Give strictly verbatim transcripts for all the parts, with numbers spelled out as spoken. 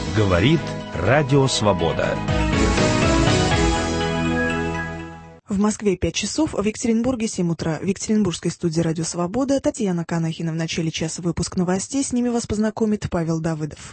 Говорит Радио Свобода. В Москве пять часов, в Екатеринбурге семь утра. В Екатеринбургской студии «Радио Свобода» Татьяна Канахина. В начале часа выпуск новостей. С ними вас познакомит Павел Давыдов.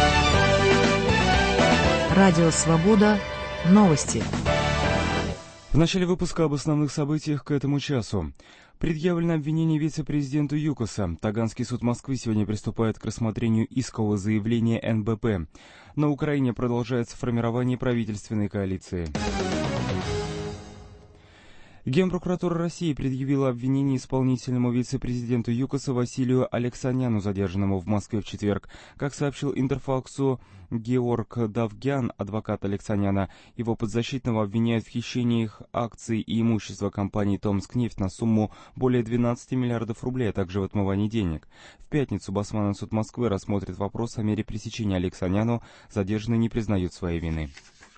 Радио Свобода. Новости. В начале выпуска об основных событиях к этому часу. Предъявлено обвинение вице-президенту ЮКОСа. Таганский суд Москвы сегодня приступает к рассмотрению искового заявления эн бэ пэ. На Украине продолжается формирование правительственной коалиции. Генпрокуратура России предъявила обвинение исполнительному вице-президенту ЮКОСа Василию Алексаняну, задержанному в Москве в четверг. Как сообщил Интерфаксу Георг Давгян, адвокат Алексаняна, его подзащитного обвиняют в хищении их акций и имущества компании «Томскнефть» на сумму более двенадцати миллиардов рублей, а также в отмывании денег. В пятницу Басманный суд Москвы рассмотрит вопрос о мере пресечения Алексаняну. Задержанный не признает своей вины.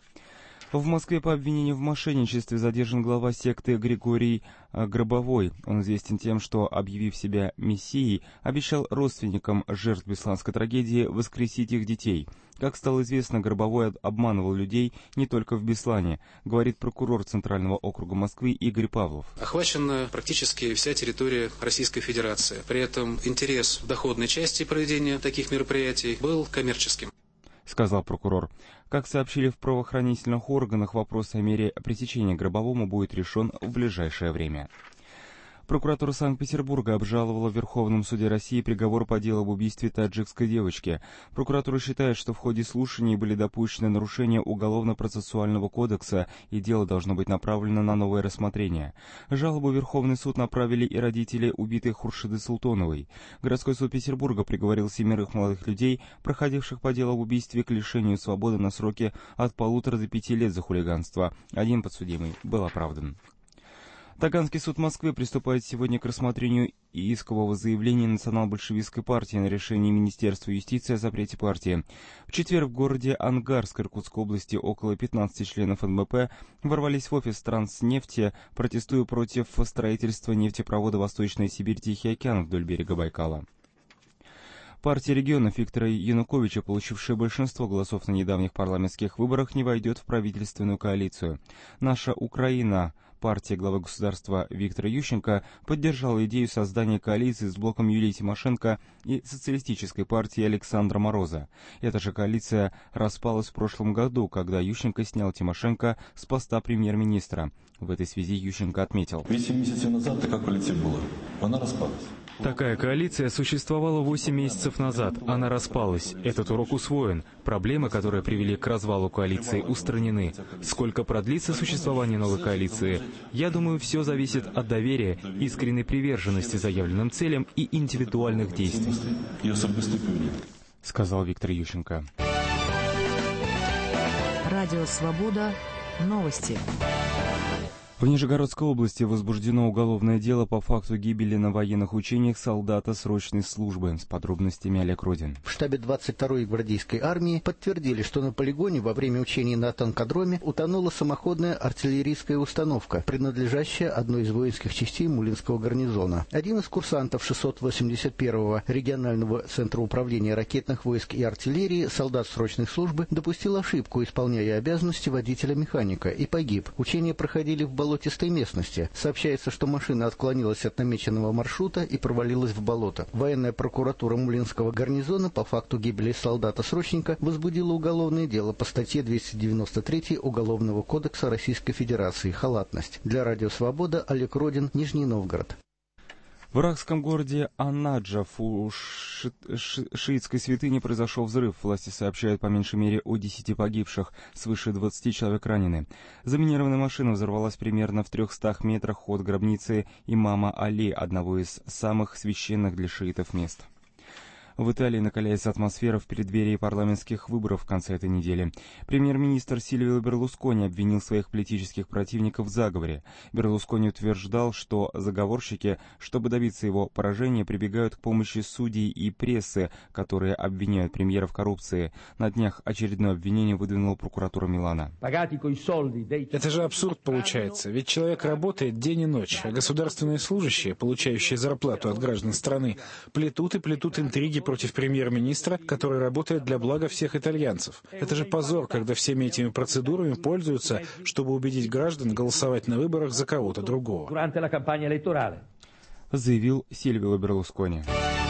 В Москве по обвинению в мошенничестве задержан глава секты Григорий Гробовой. Он известен тем, что, объявив себя мессией, обещал родственникам жертв бесланской трагедии воскресить их детей. Как стало известно, Гробовой обманывал людей не только в Беслане, говорит прокурор Центрального округа Москвы Игорь Павлов. Охвачена практически вся территория Российской Федерации. При этом интерес в доходной части проведения таких мероприятий был коммерческим, сказал прокурор. Как сообщили в правоохранительных органах, вопрос о мере пресечения Гробовому будет решен в ближайшее время. Прокуратура Санкт-Петербурга обжаловала в Верховном суде России приговор по делу об убийстве таджикской девочки. Прокуратура считает, что в ходе слушаний были допущены нарушения Уголовно-процессуального кодекса, и дело должно быть направлено на новое рассмотрение. Жалобу в Верховный суд направили и родители убитой Хуршиды Султоновой. Городской суд Петербурга приговорил семерых молодых людей, проходивших по делу об убийстве, к лишению свободы на сроки от полутора до пяти лет за хулиганство. Один подсудимый был оправдан. Таганский суд Москвы приступает сегодня к рассмотрению искового заявления Национал-большевистской партии на решение Министерства юстиции о запрете партии. В четверг в городе Ангарск Иркутской области около пятнадцати членов эн бэ пэ ворвались в офис Транснефти, протестуя против строительства нефтепровода Восточная Сибирь-Тихий океан вдоль берега Байкала. Партия регионов Виктора Януковича, получившая большинство голосов на недавних парламентских выборах, не войдет в правительственную коалицию. «Наша Украина», партия главы государства Виктора Ющенко, поддержала идею создания коалиции с блоком Юлии Тимошенко и социалистической партией Александра Мороза. Эта же коалиция распалась в прошлом году, когда Ющенко снял Тимошенко с поста премьер-министра. В этой связи Ющенко отметил: «восемь месяцев назад такая коалиция была, она распалась». Такая коалиция существовала восемь месяцев назад. Она распалась. Этот урок усвоен. Проблемы, которые привели к развалу коалиции, устранены. Сколько продлится существование новой коалиции? Я думаю, все зависит от доверия, искренней приверженности заявленным целям и индивидуальных действий, сказал Виктор Ющенко. Радио Свобода. Новости. В Нижегородской области возбуждено уголовное дело по факту гибели на военных учениях солдата срочной службы. С подробностями Олег Родин. В штабе двадцать второй гвардейской армии подтвердили, что на полигоне во время учений на танкодроме утонула самоходная артиллерийская установка, принадлежащая одной из воинских частей Мулинского гарнизона. Один из курсантов шестьсот восемьдесят первого регионального центра управления ракетных войск и артиллерии, солдат срочной службы, допустил ошибку, исполняя обязанности водителя-механика, и погиб. Учения проходили в болотистой местности. Сообщается, что машина отклонилась от намеченного маршрута и провалилась в болото. Военная прокуратура Мулинского гарнизона по факту гибели солдата-срочника возбудила уголовное дело по статье двести девяносто три Уголовного кодекса Российской Федерации «Халатность». Для Радио Свобода Олег Родин, Нижний Новгород. В иракском городе Ан-Наджаф у ши ши шиитской святыни произошел взрыв. Власти сообщают по меньшей мере о десяти погибших, свыше двадцати человек ранены. Заминированная машина взорвалась примерно в трехстах метрах от гробницы имама Али, одного из самых священных для шиитов мест. В Италии накаляется атмосфера в преддверии парламентских выборов в конце этой недели. Премьер-министр Сильвио Берлускони обвинил своих политических противников в заговоре. Берлускони утверждал, что заговорщики, чтобы добиться его поражения, прибегают к помощи судей и прессы, которые обвиняют премьера в коррупции. На днях очередное обвинение выдвинула прокуратура Милана. Это же абсурд получается, ведь человек работает день и ночь, а государственные служащие, получающие зарплату от граждан страны, плетут и плетут интриги против премьер-министра, который работает для блага всех итальянцев. Это же позор, когда всеми этими процедурами пользуются, чтобы убедить граждан голосовать на выборах за кого-то другого. Заявил Сильвио Берлускони.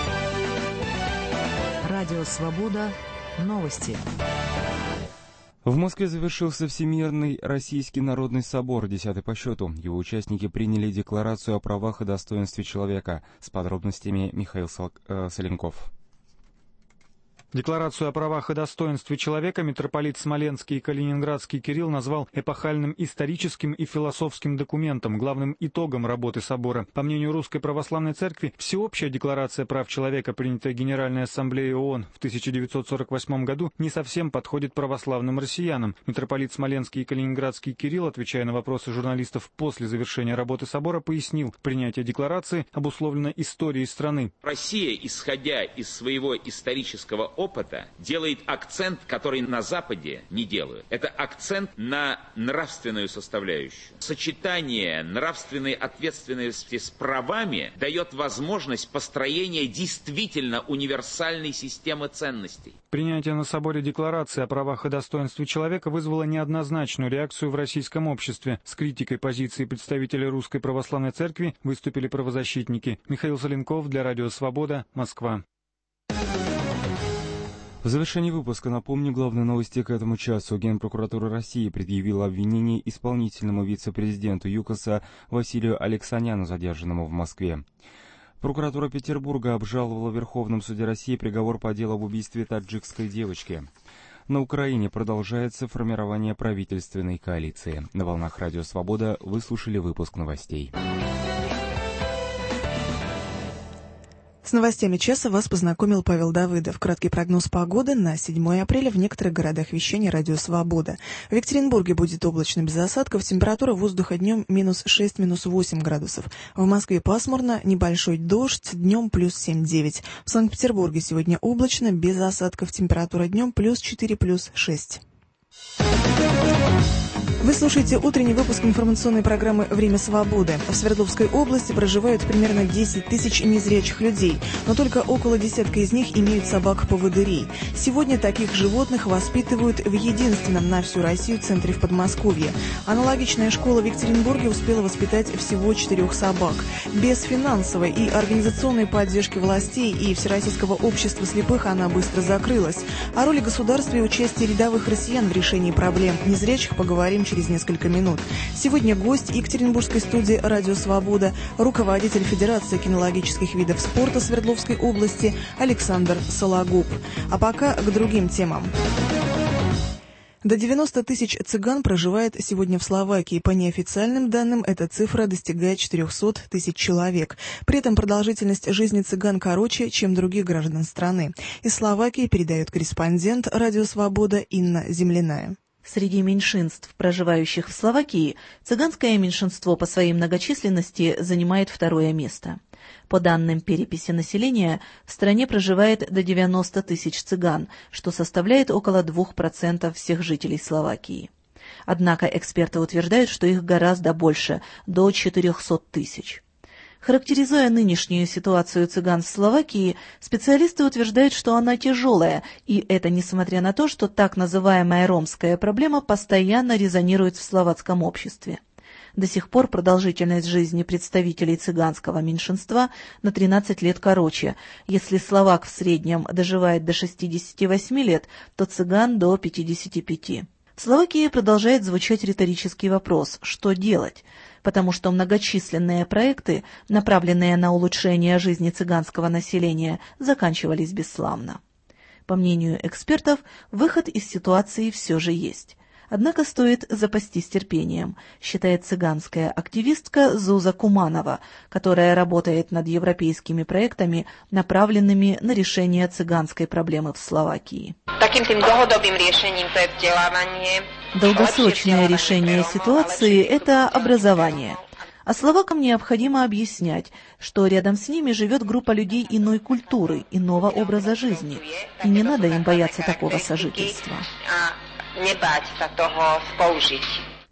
Радио «Свобода». Новости. В Москве завершился Всемирный Российский народный собор, десятый по счету. Его участники приняли Декларацию о правах и достоинстве человека. С подробностями Михаил Соленков. Декларацию о правах и достоинстве человека митрополит Смоленский и Калининградский Кирилл назвал эпохальным историческим и философским документом, главным итогом работы собора. По мнению Русской Православной Церкви, всеобщая декларация прав человека, принятая Генеральной Ассамблеей ООН в тысяча девятьсот сорок восьмом году, не совсем подходит православным россиянам. Митрополит Смоленский и Калининградский Кирилл, отвечая на вопросы журналистов после завершения работы собора, пояснил, принятие декларации обусловлено историей страны. Россия, исходя из своего исторического опыта, делает акцент, который на Западе не делают. Это акцент на нравственную составляющую. Сочетание нравственной ответственности с правами дает возможность построения действительно универсальной системы ценностей. Принятие на соборе декларации о правах и достоинстве человека вызвало неоднозначную реакцию в российском обществе. С критикой позиции представителей Русской Православной Церкви выступили правозащитники. Михаил Соленков для Радио «Свобода», Москва. В завершении выпуска напомню главные новости к этому часу. Генпрокуратура России предъявила обвинение исполнительному вице-президенту ЮКОСа Василию Алексаняну, задержанному в Москве. Прокуратура Петербурга обжаловала в Верховном суде России приговор по делу об убийстве таджикской девочки. На Украине продолжается формирование правительственной коалиции. На волнах Радио «Свобода» вы слушали выпуск новостей. С новостями часа вас познакомил Павел Давыдов. Краткий прогноз погоды на седьмое апреля в некоторых городах вещания «Радио Свобода». В Екатеринбурге будет облачно без осадков, температура воздуха днем минус шесть, минус восемь градусов. В Москве пасмурно, небольшой дождь, днем плюс семь-девять. В Санкт-Петербурге сегодня облачно, без осадков, температура днем плюс четыре, плюс шесть. Вы слушаете утренний выпуск информационной программы «Время свободы». В Свердловской области проживают примерно десять тысяч незрячих людей, но только около десятка из них имеют собак-поводырей. Сегодня таких животных воспитывают в единственном на всю Россию центре в Подмосковье. Аналогичная школа в Екатеринбурге успела воспитать всего четырех собак. Без финансовой и организационной поддержки властей и Всероссийского общества слепых она быстро закрылась. О роли государства и участии рядовых россиян в решении проблем незрячих поговорим через несколько минут. Сегодня гость Екатеринбургской студии «Радио Свобода», руководитель Федерации кинологических видов спорта Свердловской области Александр Сологуб. А пока к другим темам. До девяноста тысяч цыган проживает сегодня в Словакии. По неофициальным данным, эта цифра достигает четырехсот тысяч человек. При этом продолжительность жизни цыган короче, чем других граждан страны. Из Словакии передает корреспондент «Радио Свобода» Инна Земляная. Среди меньшинств, проживающих в Словакии, цыганское меньшинство по своей многочисленности занимает второе место. По данным переписи населения, в стране проживает до девяноста тысяч цыган, что составляет около двух процентов всех жителей Словакии. Однако эксперты утверждают, что их гораздо больше, до четырехсот тысяч. Характеризуя нынешнюю ситуацию цыган в Словакии, специалисты утверждают, что она тяжелая, и это несмотря на то, что так называемая ромская проблема постоянно резонирует в словацком обществе. До сих пор продолжительность жизни представителей цыганского меньшинства на тринадцать лет короче. Если словак в среднем доживает до шестидесяти восьми лет, то цыган до пятидесяти пяти. В Словакии продолжает звучать риторический вопрос «что делать?», потому что многочисленные проекты, направленные на улучшение жизни цыганского населения, заканчивались бесславно. По мнению экспертов, выход из ситуации все же есть. Однако стоит запастись терпением, считает цыганская активистка Зуза Куманова, которая работает над европейскими проектами, направленными на решение цыганской проблемы в Словакии. Долгосрочное решение ситуации – это образование. А словакам необходимо объяснять, что рядом с ними живет группа людей иной культуры, иного образа жизни, и не надо им бояться такого сожительства.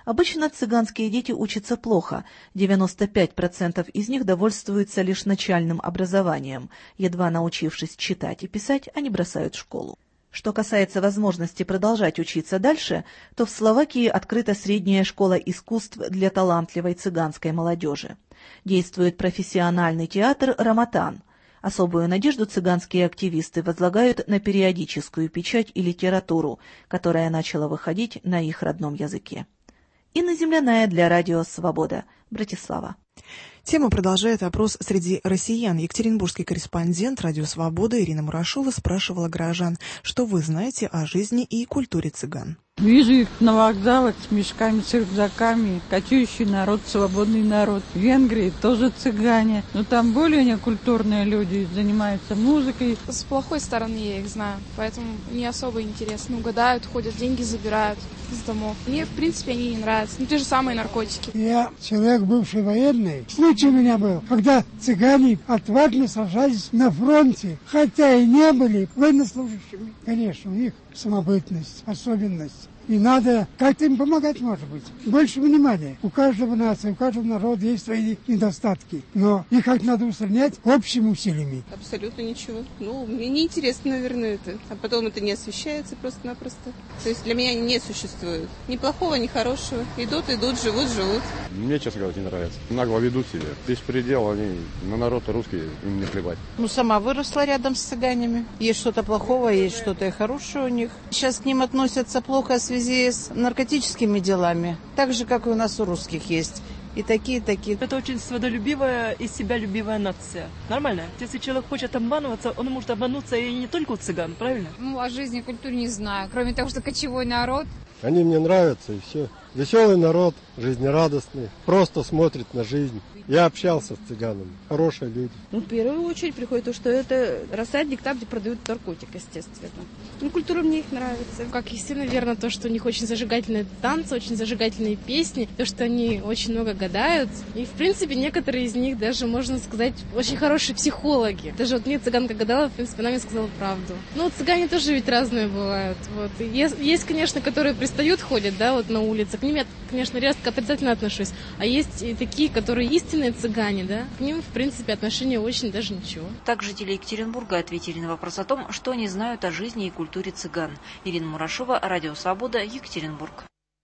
Обычно цыганские дети учатся плохо. девяносто пять процентов из них довольствуются лишь начальным образованием. Едва научившись читать и писать, они бросают школу. Что касается возможности продолжать учиться дальше, то в Словакии открыта средняя школа искусств для талантливой цыганской молодежи. Действует профессиональный театр «Раматан». Особую надежду цыганские активисты возлагают на периодическую печать и литературу, которая начала выходить на их родном языке. Инна Земляная для Радио Свобода, Братислава. Тему продолжает опрос среди россиян. Екатеринбургский корреспондент Радио Свобода Ирина Мурашова спрашивала горожан, что вы знаете о жизни и культуре цыган. Вижу их на вокзалах с мешками, с рюкзаками. Кочующий народ, свободный народ. В Венгрии тоже цыгане. Но там более некультурные люди, занимаются музыкой. С плохой стороны я их знаю, поэтому не особо интересно. Угадают, ходят, деньги забирают из домов. Мне, в принципе, они не нравятся. Ну, те же самые наркотики. Я человек, бывший военный. Случай у меня был, когда цыгане отважно сражались на фронте, хотя и не были военнослужащими. Конечно, у них самобытность, особенность. И надо как-то им помогать, может быть. Больше внимания. У каждого нации, у каждого народа есть свои недостатки. Но их как надо устранять общими усилиями. Абсолютно ничего. Ну, мне не интересно, наверное, это. А потом это не освещается просто-напросто. То есть для меня они не существуют. Ни плохого, ни хорошего. Идут, идут, живут, живут. Мне, честно говоря, не нравится. Нагло ведут себя. Беспредел, они на народ русский им не плевать. Ну, сама выросла рядом с цыганями. Есть что-то плохого, есть что-то и хорошее у них. Сейчас к ним относятся плохо, в связи с наркотическими делами, так же, как и у нас у русских есть. И такие, и такие. Это очень свободолюбивая и себялюбивая нация. Нормально? Если человек хочет обманываться, он может обмануться и не только у цыган, правильно? Ну, о жизни и культуре не знаю, кроме того, что кочевой народ. Они мне нравятся, и все. Веселый народ, жизнерадостный, просто смотрит на жизнь. Я общался с цыганами, хорошие люди. Ну, в первую очередь приходит то, что это рассадник там, где продают наркотик, естественно. Ну, культура мне их нравится. Как естественно, верно то, что у них очень зажигательные танцы, очень зажигательные песни, то, что они очень много гадают. И, в принципе, некоторые из них даже, можно сказать, очень хорошие психологи. Даже вот мне цыганка гадала, в принципе, она мне сказала правду. Ну, цыгане тоже ведь разные бывают. Вот. И есть, есть, конечно, которые пристают, ходят, да, вот на улице. К ним я, конечно, резко отрицательно отношусь. А есть и такие, которые истинные цыгане, да. К ним, в принципе, отношения очень даже ничего. Так жители Екатеринбурга ответили на вопрос о том, что они знают о жизни и культуре цыган. Ирина Мурашова, Радио Свобода, Екатеринбург.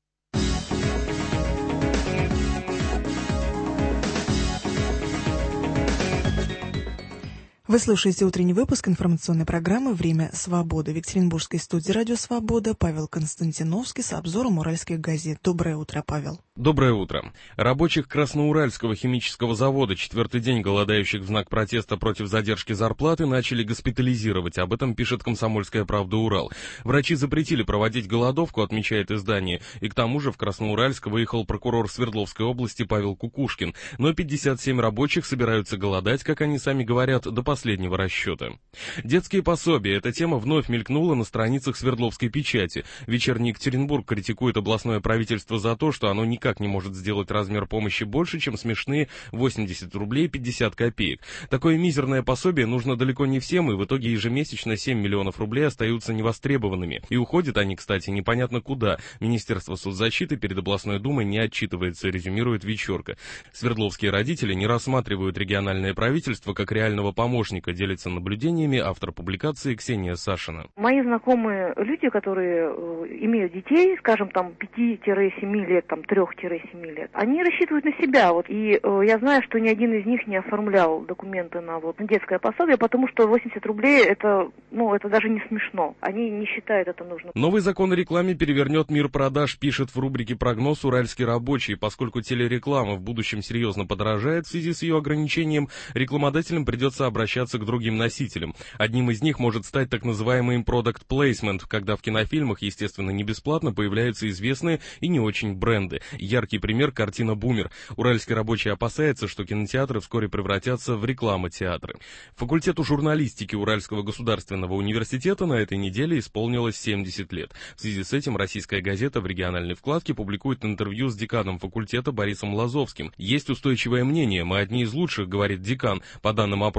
Вы слушаете утренний выпуск информационной программы «Время свободы». В Екатеринбургской студии «Радио Свобода» Павел Константиновский с обзором уральских газет. Доброе утро, Павел. Доброе утро. Рабочих Красноуральского химического завода, четвертый день голодающих в знак протеста против задержки зарплаты, начали госпитализировать. Об этом пишет «Комсомольская правда Урал». Врачи запретили проводить голодовку, отмечает издание. И к тому же в Красноуральск выехал прокурор Свердловской области Павел Кукушкин. Но пятьдесят семь рабочих собираются голодать, как они сами говорят, до последнего расчета. Детские пособия. Эта тема вновь мелькнула на страницах Свердловской печати. Вечерний Екатеринбург критикует областное правительство за то, что оно никак не может сделать размер помощи больше, чем смешные восемьдесят рублей пятьдесят копеек. Такое мизерное пособие нужно далеко не всем, и в итоге ежемесячно семь миллионов рублей остаются невостребованными. И уходят они, кстати, непонятно куда. Министерство соцзащиты перед областной думой не отчитывается, резюмирует Вечерка. Свердловские родители не рассматривают региональное правительство как реального помощника, делится наблюдениями автор публикации Ксения Сашина. Мои знакомые люди, которые имеют детей, скажем, там пяти-семи лет, там трех-семи лет, они рассчитывают на себя. Вот. И э, я знаю, что ни один из них не оформлял документы на вот, детское пособие, потому что восемьдесят рублей это, ну, это даже не смешно. Они не считают это нужным. Новый закон о рекламе перевернет мир продаж, пишет в рубрике «Прогноз» уральский рабочий. Поскольку телереклама в будущем серьезно подорожает в связи с ее ограничением, рекламодателям придется обращаться к другим носителям. Одним из них может стать так называемый product placement, когда в кинофильмах, естественно, не бесплатно появляются известные и не очень бренды. Яркий пример — картина «Бумер». Уральский рабочий опасается, что кинотеатры вскоре превратятся в рекламотеатры. Факультету журналистики Уральского государственного университета на этой неделе исполнилось семьдесят лет. В связи с этим российская газета в региональной вкладке публикует интервью с деканом факультета Борисом Лазовским. «Есть устойчивое мнение, мы одни из лучших», — говорит декан. По данным опроса Союза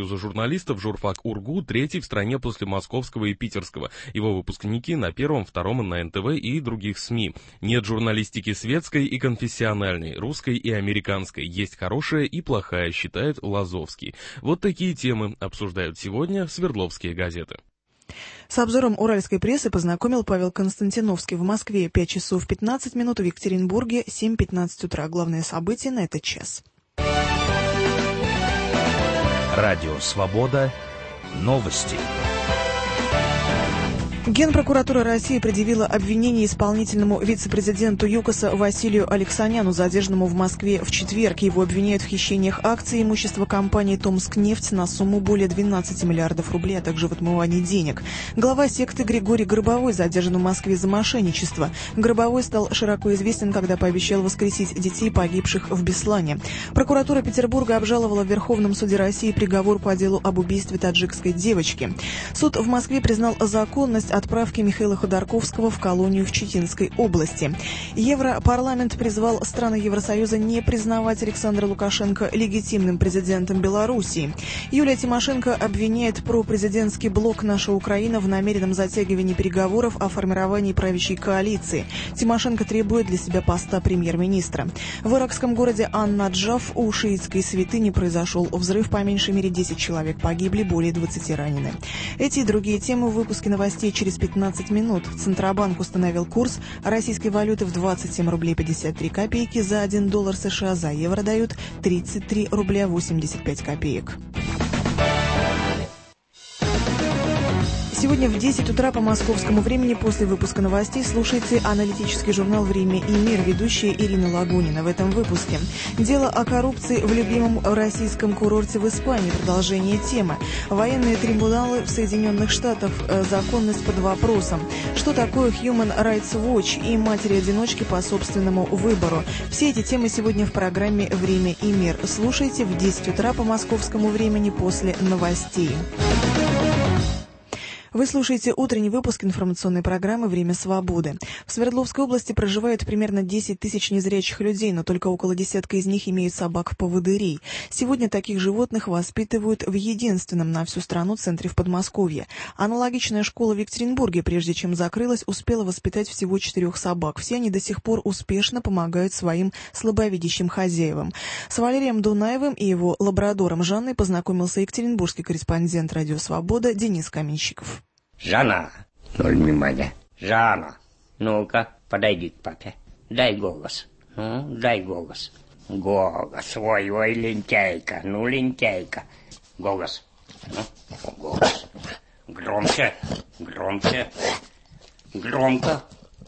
профсоюза журналистов журфак УрГУ третий в стране после московского и питерского. Его выпускники на Первом, Втором, на эн тэ вэ и других СМИ. Нет журналистики светской и конфессиональной, русской и американской. Есть хорошая и плохая, считает Лазовский. Вот такие темы обсуждают сегодня Свердловские газеты. С обзором уральской прессы познакомил Павел Константиновский. В Москве пять часов пятнадцать минут, в Екатеринбурге семь пятнадцать утра. Главные события на этот час. Радио «Свобода». Новости. Генпрокуратура России предъявила обвинение исполнительному вице-президенту ЮКОСа Василию Алексаняну, задержанному в Москве в четверг. Его обвиняют в хищениях акций имущества компании «Томскнефть» на сумму более двенадцати миллиардов рублей, а также в отмывании денег. Глава секты Григорий Гробовой задержан в Москве за мошенничество. Гробовой стал широко известен, когда пообещал воскресить детей, погибших в Беслане. Прокуратура Петербурга обжаловала в Верховном суде России приговор по делу об убийстве таджикской девочки. Суд в Москве признал законность отправки Михаила Ходорковского в колонию в Читинской области. Европарламент призвал страны Евросоюза не признавать Александра Лукашенко легитимным президентом Белоруссии. Юлия Тимошенко обвиняет пропрезидентский блок «Наша Украина» в намеренном затягивании переговоров о формировании правящей коалиции. Тимошенко требует для себя поста премьер-министра. В иракском городе Ан-Наджаф у шиитской святыни произошел взрыв, по меньшей мере десять человек погибли, более двадцати ранены. Эти и другие темы в выпуске новостей через пятнадцать минут. Центробанк установил курс российской валюты в двадцать семь рублей пятьдесят три копейки за один доллар США, за евро дают тридцать три рубля восемьдесят пять копеек. Сегодня в десять утра по московскому времени после выпуска новостей слушайте аналитический журнал «Время и мир», ведущая Ирина Лагунина. В этом выпуске дело о коррупции в любимом российском курорте в Испании. Продолжение темы. Военные трибуналы в Соединенных Штатах. Законность под вопросом. Что такое Human Rights Watch и матери-одиночки по собственному выбору. Все эти темы сегодня в программе «Время и мир». Слушайте в десять утра по московскому времени после новостей. Вы слушаете утренний выпуск информационной программы «Время свободы». В Свердловской области проживает примерно десять тысяч незрячих людей, но только около десятка из них имеют собак-поводырей. Сегодня таких животных воспитывают в единственном на всю страну центре в Подмосковье. Аналогичная школа в Екатеринбурге, прежде чем закрылась, успела воспитать всего четырех собак. Все они до сих пор успешно помогают своим слабовидящим хозяевам. С Валерием Дунаевым и его лабрадором Жанной познакомился екатеринбургский корреспондент «Радио Свобода» Денис Каменщиков. Жанна, ноль внимания. Жанна, ну-ка, подойди к папе. Дай голос. Ну, дай голос. Голос. Ой, ой, лентяйка. Ну, лентяйка. Голос. Ну, голос. Громче. Громче. Громко.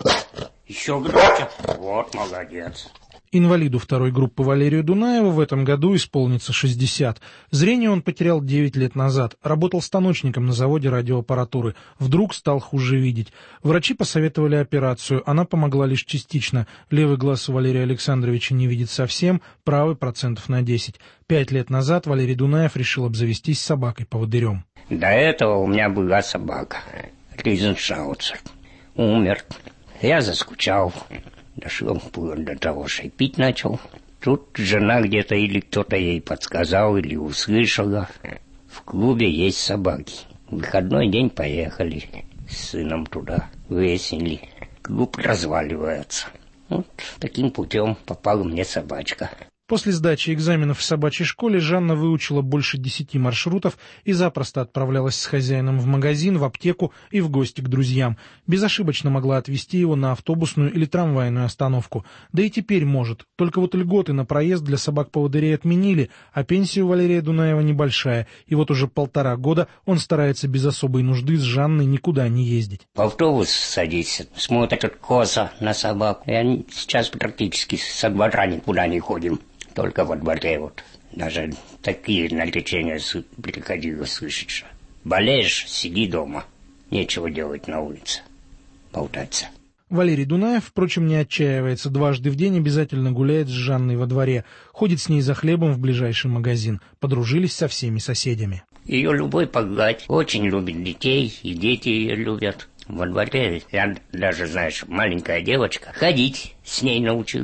Еще громче. Вот, молодец. Инвалиду второй группы Валерию Дунаеву в этом году исполнится шестьдесят. Зрение он потерял девять лет назад. Работал станочником на заводе радиоаппаратуры. Вдруг стал хуже видеть. Врачи посоветовали операцию. Она помогла лишь частично. Левый глаз у Валерия Александровича не видит совсем, правый процентов на десять. Пять лет назад Валерий Дунаев решил обзавестись собакой-поводырем. До этого у меня была собака. Ризеншнауцер. Умер. Я заскучал. Дошел до того, что и пить начал. Тут жена где-то или кто-то ей подсказал, или услышала. В клубе есть собаки. В выходной день поехали с сыном туда. Веселили. Клуб разваливается. Вот таким путем попала мне собачка. После сдачи экзаменов в собачьей школе Жанна выучила больше десяти маршрутов и запросто отправлялась с хозяином в магазин, в аптеку и в гости к друзьям. Безошибочно могла отвезти его на автобусную или трамвайную остановку. Да и теперь может. Только вот льготы на проезд для собак-поводырей отменили, а пенсия у Валерия Дунаева небольшая. И вот уже полтора года он старается без особой нужды с Жанной никуда не ездить. В автобус садится, смотрит косо на собаку. Я сейчас практически со двора никуда не ходим. Только во дворе вот. Даже такие наречения приходилось слышать, что болеешь, сиди дома. Нечего делать на улице. Болтаться. Валерий Дунаев, впрочем, не отчаивается. Дважды в день обязательно гуляет с Жанной во дворе. Ходит с ней за хлебом в ближайший магазин. Подружились со всеми соседями. Ее любой погладь. Очень любит детей, и дети ее любят. Во дворе я даже, знаешь, маленькая девочка ходить с ней научилась.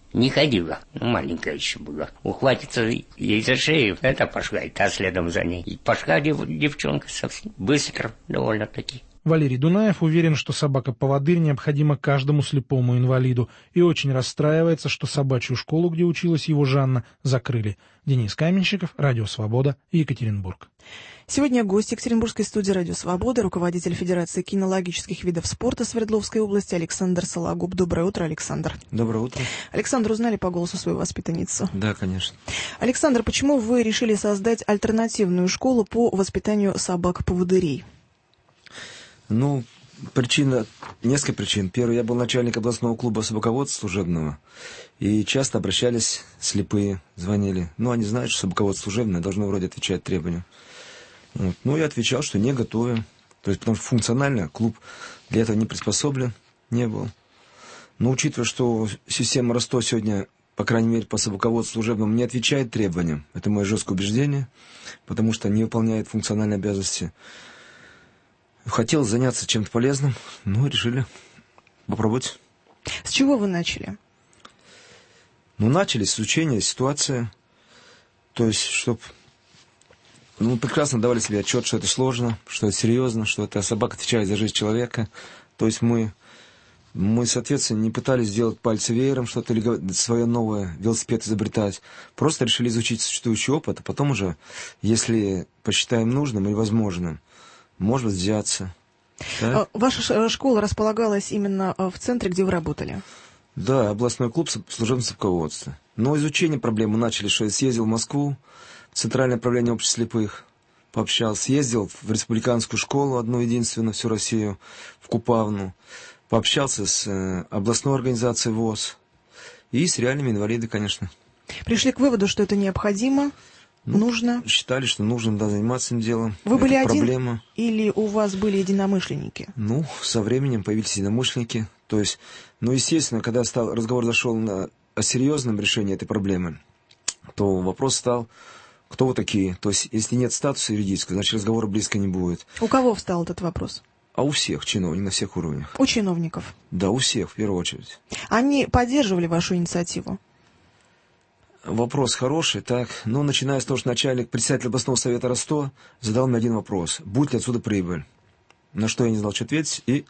Не ходила, ну, маленькая еще была. Ухватится ей за шею, это пошла, и та следом за ней. И пошла дев, девчонка совсем быстро довольно-таки. Валерий Дунаев уверен, что собака-поводырь необходима каждому слепому инвалиду и очень расстраивается, что собачью школу, где училась его Жанна, закрыли. Денис Каменщиков, Радио Свобода, Екатеринбург. Сегодня гость Екатеринбургской студии «Радио Свобода», руководитель Федерации кинологических видов спорта Свердловской области Александр Сологуб. Доброе утро, Александр. Доброе утро. Александр, узнали по голосу свою воспитанницу? Да, конечно. Александр, почему вы решили создать альтернативную школу по воспитанию собак-поводырей? Ну, причина, несколько причин. Первый, я был начальник областного клуба собаководства служебного, и часто обращались слепые, звонили. Ну, они знают, что собаководство служебное должно вроде отвечать требованиям. Вот. Ну, я отвечал, что не готовим. То есть, потому что функционально клуб для этого не приспособлен, не был. Но учитывая, что система РОСТО сегодня, по крайней мере, по собаководству служебному, не отвечает требованиям, это мое жесткое убеждение, потому что не выполняет функциональные обязанности. Хотел заняться чем-то полезным, ну, решили попробовать. С чего вы начали? Ну, начали с изучения ситуации. То есть, чтобы... Ну, прекрасно давали себе отчет, что это сложно, что это серьезно, что эта собака отвечает за жизнь человека. То есть мы, мы, соответственно, не пытались сделать пальцы веером, что-то или свое новое, велосипед изобретать. Просто решили изучить существующий опыт, а потом уже, если посчитаем нужным и возможным, может быть, взяться. Да? Ваша школа располагалась именно в центре, где вы работали? Да, областной клуб служебного собаководства. Но изучение проблемы начали, что я съездил в Москву, в Центральное управление общества слепых, пообщался, съездил в республиканскую школу, одну единственную, всю Россию, в Купавну, пообщался с э, областной организацией ВОС и с реальными инвалидами, конечно. Пришли к выводу, что это необходимо? Ну, нужно? Считали, что нужно, да, заниматься этим делом. Вы это были один проблема. Или у вас были единомышленники? Ну, со временем появились единомышленники. То есть, ну, естественно, когда стал, разговор зашел на, о серьезном решении этой проблемы, то вопрос стал, кто вы такие? То есть, если нет статуса юридического, значит, разговора близко не будет. У кого встал этот вопрос? А у всех чиновников, на всех уровнях. У чиновников? Да, у всех, в первую очередь. Они поддерживали вашу инициативу? Вопрос хороший, так. Ну, начиная с того, что начальник, председатель областного совета РОСТО задал мне один вопрос. Будет ли отсюда прибыль? На что я не знал, что ответить. И,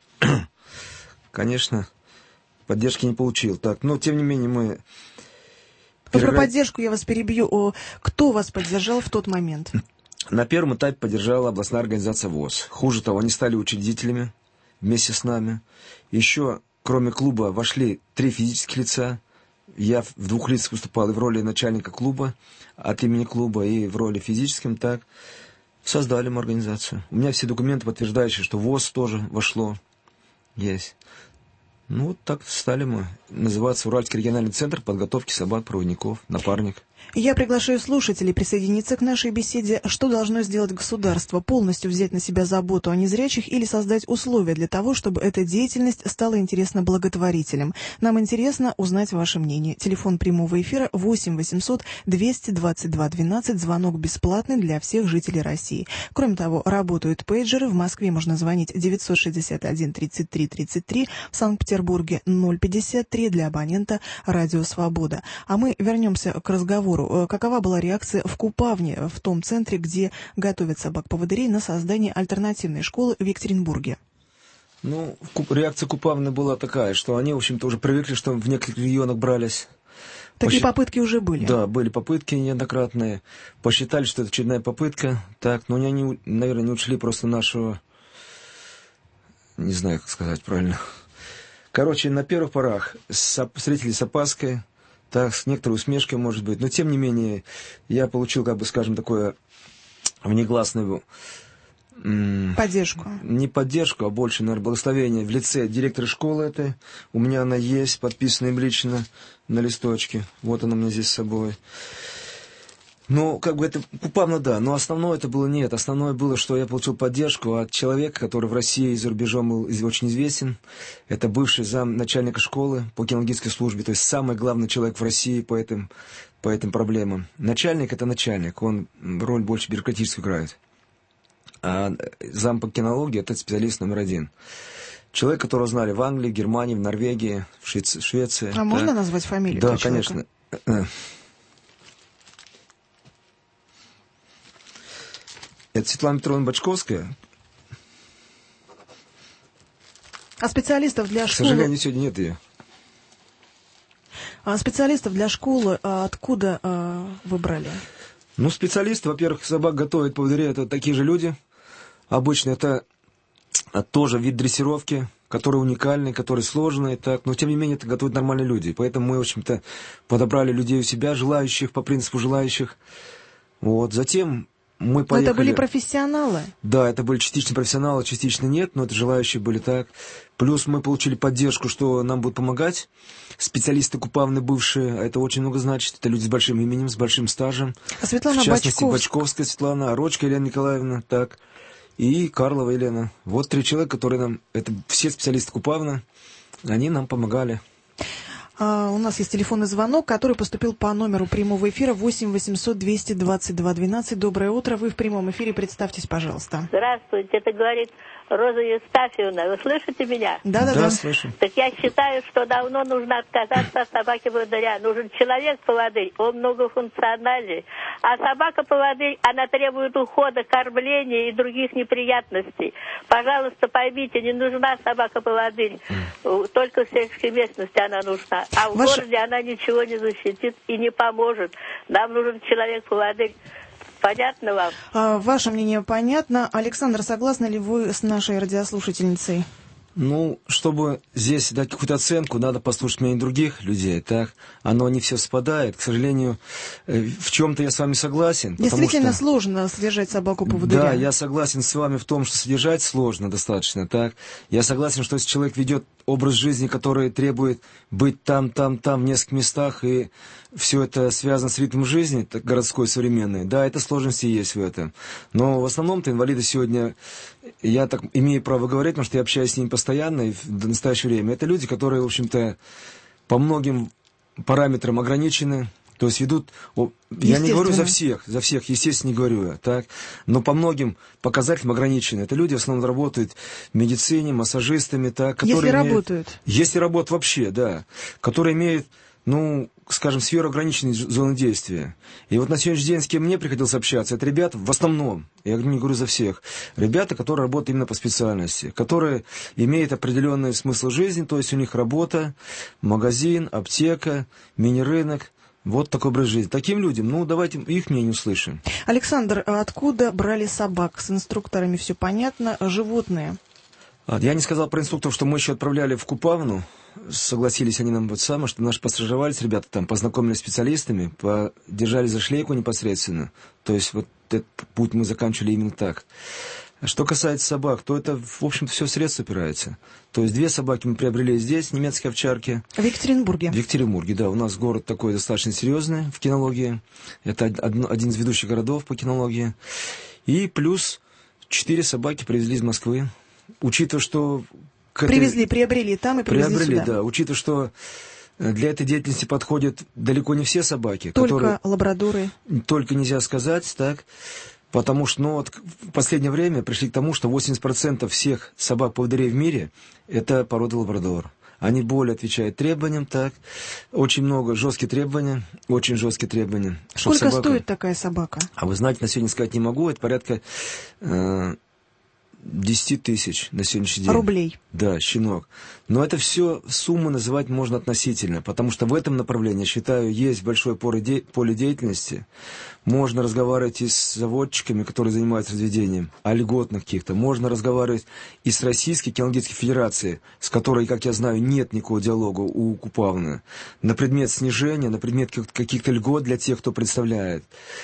конечно, поддержки не получил. Так, но, тем не менее, мы... Но про поддержку я вас перебью. Кто вас поддержал в тот момент? На первом этапе поддержала областная организация ВОС. Хуже того, они стали учредителями вместе с нами. Еще, кроме клуба, вошли три физических лица. Я в двух лицах выступал и в роли начальника клуба, от имени клуба, и в роли физическим, так. Создали мы организацию. У меня все документы, подтверждающие, что ВОС тоже вошло. Есть. Ну, вот так стали мы называться Уральский региональный центр подготовки собак-проводников, напарник. Я приглашаю слушателей присоединиться к нашей беседе. Что должно сделать государство? Полностью взять на себя заботу о незрячих или создать условия для того, чтобы эта деятельность стала интересна благотворителям? Нам интересно узнать ваше мнение. Телефон прямого эфира восемь восемьсот двести двадцать два двенадцать. Звонок бесплатный для всех жителей России. Кроме того, работают пейджеры. В Москве можно звонить девятьсот шестьдесят один тридцать три тридцать три. В Санкт-Петербурге ноль пятьдесят три для абонента «Радио Свобода». А мы вернемся к разговору. Какова была реакция в Купавне, в том центре, где готовят собак-поводырей, на создание альтернативной школы в Екатеринбурге? Ну, реакция Купавны была такая, что они, в общем-то, уже привыкли, что в некоторых регионах брались. Такие Посч... попытки уже были? Да, были попытки неоднократные. Посчитали, что это очередная попытка. Так, но они, наверное, не учли просто нашего... Не знаю, как сказать правильно. Короче, на первых порах встретили с опаской. Так, с некоторой усмешкой, может быть. Но, тем не менее, я получил, как бы, скажем, такое внегласное... М- поддержку. Не поддержку, а больше, наверное, благословение в лице директора школы этой. У меня она есть, подписана им лично на листочке. Вот она у меня здесь с собой. Ну, как бы это Купавна, да, но основное это было нет. Основное было, что я получил поддержку от человека, который в России и за рубежом был очень известен. Это бывший зам начальника школы по кинологической службе, то есть самый главный человек в России по этим, по этим проблемам. Начальник — это начальник, он роль больше бюрократическую играет. А зам по кинологии — это специалист номер один. Человек, которого знали в Англии, Германии, в Норвегии, в Швеции. Швеции а да. можно назвать фамилию? Да, конечно. Это Светлана Петровна Бочковская. А специалистов для школы... К школы... сожалению, сегодня нет ее. А специалистов для школы а откуда а, вы брали? Ну, специалисты, во-первых, собак готовят поводыри, это такие же люди. Обычно это тоже вид дрессировки, который уникальный, который сложный, так, но тем не менее это готовят нормальные люди. Поэтому мы, в общем-то, подобрали людей у себя, желающих, по принципу желающих. Вот, затем мы поехали... Но это были профессионалы? Да, это были частично профессионалы, частично нет, но это желающие были так. Плюс мы получили поддержку, что нам будут помогать специалисты Купавны бывшие, а это очень много значит. Это люди с большим именем, с большим стажем. А Светлана в частности, Бочковская. Бочковская Светлана, Орочка Елена Николаевна, так, и Карлова Елена. Вот три человека, которые нам, это все специалисты Купавны, они нам помогали. А, у нас есть телефонный звонок, который поступил по номеру прямого эфира восемь восемьсот двести двадцать два двенадцать. Доброе утро, вы в прямом эфире, представьтесь, пожалуйста. Здравствуйте, это говорит Роза Евстафьевна. Вы слышите меня? Да, да, да. да. Слышу. Так я считаю, что давно нужно отказаться от собаки-поводыря. Нужен человек-поводырь, он многофункциональный. А собака-поводырь, она требует ухода, кормления и других неприятностей. Пожалуйста, поймите, не нужна собака-поводырь. Только в сельской местности она нужна. А в Ваш... городе она ничего не защитит и не поможет. Нам нужен человек-поводырь. Понятно вам? А, ваше мнение понятно. Александр, согласны ли вы с нашей радиослушательницей? Ну, чтобы здесь дать какую-то оценку, надо послушать мнение других людей, так? Оно не все совпадает. К сожалению, в чем-то я с вами согласен. Действительно что... сложно содержать собаку-поводыря. Да, я согласен с вами в том, что содержать сложно достаточно, так? Я согласен, что если человек ведет образ жизни, который требует быть там, там, там, в нескольких местах, и все это связано с ритмом жизни, так, городской, современной, да, это сложности есть в этом. Но в основном-то инвалиды сегодня, я так имею право говорить, потому что я общаюсь с ними постоянно и в настоящее время, это люди, которые, в общем-то, по многим параметрам ограничены, то есть ведут, я не говорю за всех, за всех, естественно, не говорю я, так, но по многим показателям ограничены. Это люди в основном работают в медицине, массажистами, так, которые Если имеют, работают. Если работают вообще, да, которые имеют, ну, скажем, сферу ограниченной зоны действия. И вот на сегодняшний день, с кем мне приходилось общаться, это ребята, в основном, я не говорю за всех, ребята, которые работают именно по специальности, которые имеют определенный смысл жизни, то есть у них работа, магазин, аптека, мини-рынок. Вот такой образ жизни. Таким людям, ну, давайте их мнение услышим. Александр, а откуда брали собак? С инструкторами все понятно. Животные? Я не сказал про инструкторов, что мы еще отправляли в Купавну. Согласились они нам вот самое, что наши постажировались, ребята там, познакомились с специалистами, подержали за шлейку непосредственно. То есть вот этот путь мы заканчивали именно так. Что касается собак, то это, в общем-то, все в средства опирается. То есть две собаки мы приобрели здесь, немецкие овчарки. В Екатеринбурге? В Екатеринбурге, да. У нас город такой достаточно серьезный в кинологии. Это один из ведущих городов по кинологии. И плюс четыре собаки привезли из Москвы. Учитывая, что... Привезли, этой... приобрели там и привезли приобрели, сюда. Да. Учитывая, что для этой деятельности подходят далеко не все собаки. Только которые... лабрадоры? Только нельзя сказать, так... Потому что, ну, вот в последнее время пришли к тому, что восемьдесят процентов всех собак-поводырей в мире – это порода лабрадор. Они более отвечают требованиям, так. Очень много жестких требований, очень жесткие требования. Сколько собака... стоит такая собака? А вы знаете, на сегодня сказать не могу, это порядка э, десять тысяч на сегодняшний день. Рублей? Да, щенок. Но это все суммы называть можно относительно, потому что в этом направлении, я считаю, есть большое поле деятельности. Можно разговаривать и с заводчиками, которые занимаются разведением, о льготных каких-то. Можно разговаривать и с Российской кинологической федерацией, с которой, как я знаю, нет никакого диалога у Купавны, на предмет снижения, на предмет каких-то льгот для тех, кто представляет.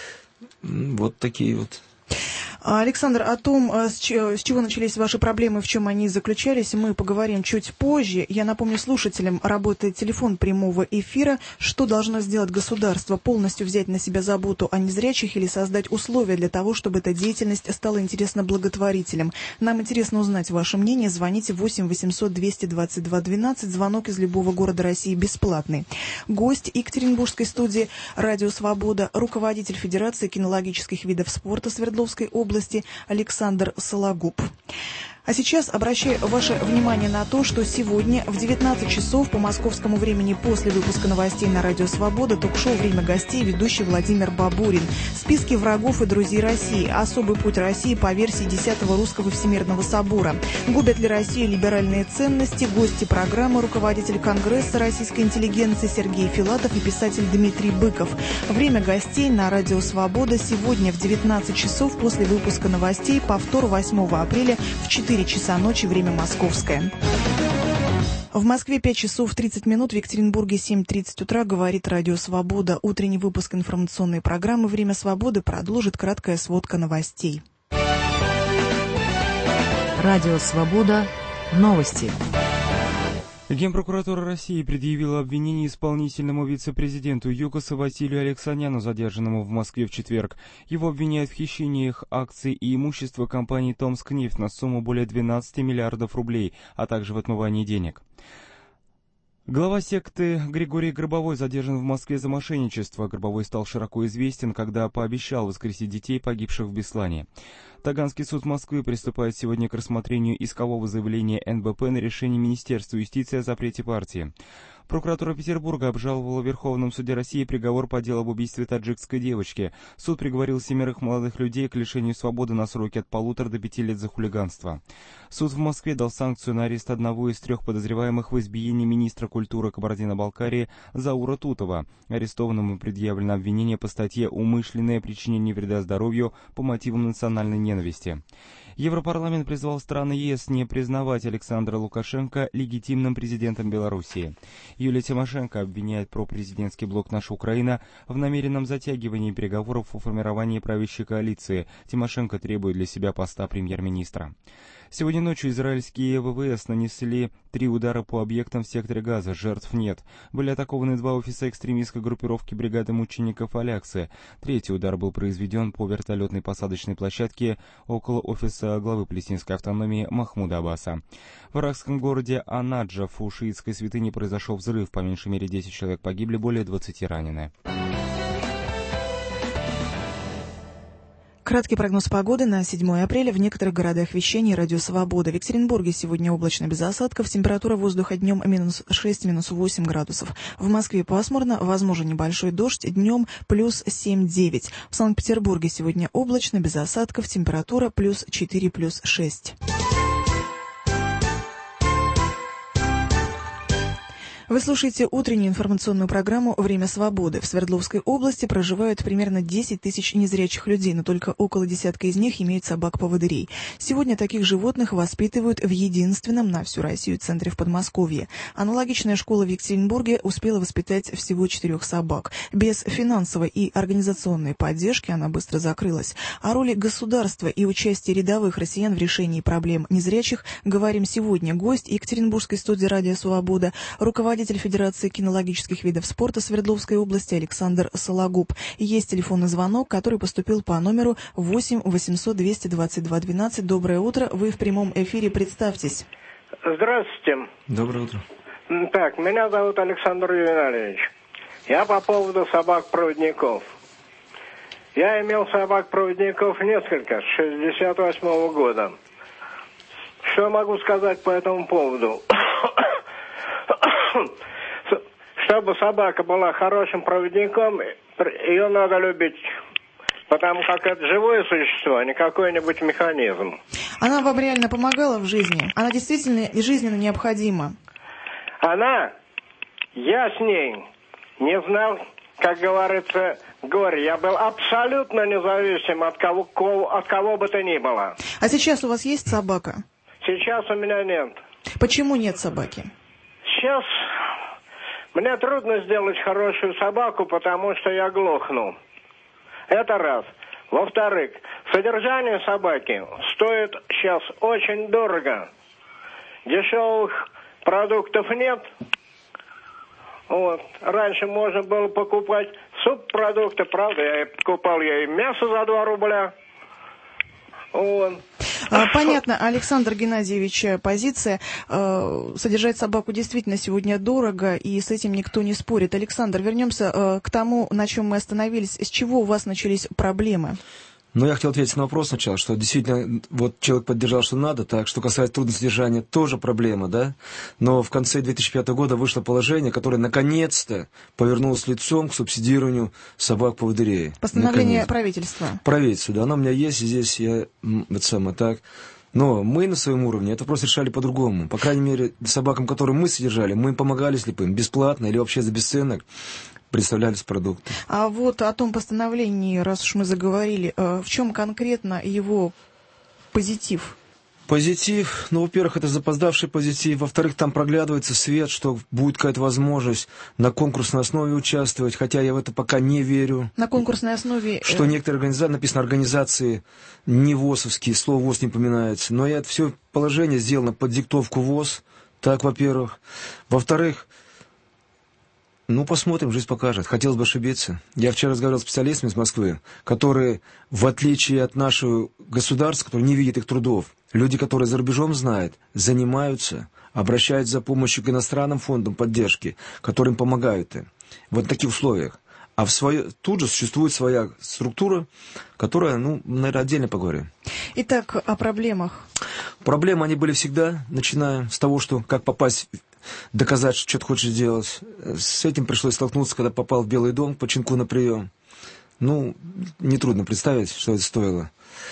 Вот такие вот. Александр, о том, с чего начались ваши проблемы, в чем они заключались, мы поговорим чуть позже. Я напомню слушателям, работает телефон прямого эфира. Что должно сделать государство? Полностью взять на себя заботу о незрячих или создать условия для того, чтобы эта деятельность стала интересна благотворителям? Нам интересно узнать ваше мнение. Звоните восемь восемьсот двести двадцать два двенадцать. Звонок из любого города России бесплатный. Гость Екатеринбургской студии «Радио Свобода», руководитель Федерации кинологических видов спорта Свердловской области Александр Сологуб. А сейчас обращаю ваше внимание на то, что сегодня в девятнадцать часов по московскому времени после выпуска новостей на Радио Свобода ток-шоу «Время гостей» ведущий Владимир Бабурин. Списки врагов и друзей России. Особый путь России по версии десятого Русского Всемирного собора. Губят ли Россию либеральные ценности? Гости программы, руководитель Конгресса российской интеллигенции Сергей Филатов и писатель Дмитрий Быков. Время гостей на Радио Свобода сегодня в девятнадцать часов после выпуска новостей, повтор восьмого апреля в четыре часа ночи, время московское. В Москве пять часов тридцать минут, в Екатеринбурге семь тридцать утра, говорит Радио Свобода. Утренний выпуск информационной программы «Время свободы» продолжит краткая сводка новостей. Радио Свобода. Новости. Генпрокуратура России предъявила обвинение исполнительному вице-президенту ЮКОСа Василию Алексаняну, задержанному в Москве в четверг. Его обвиняют в хищениях акций и имущества компании «Томскнефть» на сумму более двенадцати миллиардов рублей, а также в отмывании денег. Глава секты Григорий Гробовой задержан в Москве за мошенничество. Гробовой стал широко известен, когда пообещал воскресить детей, погибших в Беслане. Таганский суд Москвы приступает сегодня к рассмотрению искового заявления эн бэ пэ на решение Министерства юстиции о запрете партии. Прокуратура Петербурга обжаловала в Верховном суде России приговор по делу об убийстве таджикской девочки. Суд приговорил семерых молодых людей к лишению свободы на сроки от полутора до пяти лет за хулиганство. Суд в Москве дал санкцию на арест одного из трех подозреваемых в избиении министра культуры Кабардино-Балкарии Заура Тутова. Арестованному предъявлено обвинение по статье «Умышленное причинение вреда здоровью по мотивам национальной ненависти». Европарламент призвал страны е эс не признавать Александра Лукашенко легитимным президентом Белоруссии. Юлия Тимошенко обвиняет пропрезидентский блок «Наша Украина» в намеренном затягивании переговоров о формировании правящей коалиции. Тимошенко требует для себя поста премьер-министра. Сегодня ночью израильские вэ вэ эс нанесли три удара по объектам в секторе Газа. Жертв нет. Были атакованы два офиса экстремистской группировки бригады мучеников Аляксы. Третий удар был произведен по вертолетной посадочной площадке около офиса главы палестинской автономии Махмуда Аббаса. В иракском городе Анаджаф у шиитской святыни произошел взрыв. По меньшей мере десять человек погибли, более двадцати ранены. Краткий прогноз погоды на седьмое апреля в некоторых городах вещания Радио Свобода. В Екатеринбурге сегодня облачно без осадков, температура воздуха днем минус шесть, минус восемь градусов. В Москве пасмурно, возможен небольшой дождь, днем плюс семь-девять. В Санкт-Петербурге сегодня облачно, без осадков, температура плюс четыре, плюс шесть. Вы слушаете утреннюю информационную программу «Время свободы». В Свердловской области проживают примерно десять тысяч незрячих людей, но только около десятка из них имеют собак-поводырей. Сегодня таких животных воспитывают в единственном на всю Россию центре в Подмосковье. Аналогичная школа в Екатеринбурге успела воспитать всего четырех собак. Без финансовой и организационной поддержки она быстро закрылась. О роли государства и участии рядовых россиян в решении проблем незрячих говорим сегодня. Гость Екатеринбургской студии «Радио Свобода», руководитель Руководитель Федерации кинологических видов спорта Свердловской области Александр Сологуб. Есть телефонный звонок, который поступил по номеру восемь восемьсот двести двадцать два двенадцать. Доброе утро, вы в прямом эфире, представьтесь. Здравствуйте. Доброе утро. Так, меня зовут Александр Ювенальевич. Я по поводу собак-проводников. Я имел собак-проводников несколько, с шестьдесят восьмого года. Что могу сказать по этому поводу? Чтобы собака была хорошим проводником, ее надо любить, потому как это живое существо, а не какой-нибудь механизм. Она вам реально помогала в жизни? Она действительно жизненно необходима? Она? Я с ней не знал, как говорится, горе. Я был абсолютно независим от кого, от кого бы то ни было. А сейчас у вас есть собака? Сейчас у меня нет. Почему нет собаки? Сейчас мне трудно сделать хорошую собаку, потому что я глохну. Это раз. Во-вторых, содержание собаки стоит сейчас очень дорого. Дешевых продуктов нет. Вот. Раньше можно было покупать субпродукты, правда, я покупал я и мясо за два рубля. Вот. Понятно, Александр Геннадьевич, позиция. Содержать собаку действительно сегодня дорого, и с этим никто не спорит. Александр, вернемся к тому, на чем мы остановились. С чего у вас начались проблемы? Но я хотел ответить на вопрос сначала, что действительно вот человек поддержал, что надо, так, что касается трудного содержания, тоже проблема, да, но в конце две тысячи пятого года вышло положение, которое наконец-то повернулось лицом к субсидированию собак-поводырей. Постановление наконец. правительства. Правительство, да, оно у меня есть, и здесь я, это самое, так. Но мы на своем уровне это просто решали по-другому. По крайней мере, собакам, которые мы содержали, мы им помогали слепым бесплатно или вообще за бесценок. Представлялись продукты. А вот о том постановлении, раз уж мы заговорили, в чем конкретно его позитив? Позитив, ну, во-первых, это запоздавший позитив, во-вторых, там проглядывается свет, что будет какая-то возможность на конкурсной основе участвовать, хотя я в это пока не верю. На конкурсной основе... Что некоторые организации, написано организации не ВОСовские, слово ВОС не упоминается, но это все положение сделано под диктовку ВОС, так, во-первых. Во-вторых, ну, посмотрим, жизнь покажет. Хотелось бы ошибиться. Я вчера разговаривал с специалистами из Москвы, которые, в отличие от нашего государства, которые не видят их трудов, люди, которые за рубежом знают, занимаются, обращаются за помощью к иностранным фондам поддержки, которые им помогают им. Вот в таких условиях. А в свое... тут же существует своя структура, которая, ну, наверное, отдельно поговорим. Итак, о проблемах. Проблемы, они были всегда, начиная с того, что как попасть... доказать, что что-то хочешь сделать. С этим пришлось столкнуться, когда попал в Белый дом по Ченку на прием. Ну, нетрудно представить, что это стоило.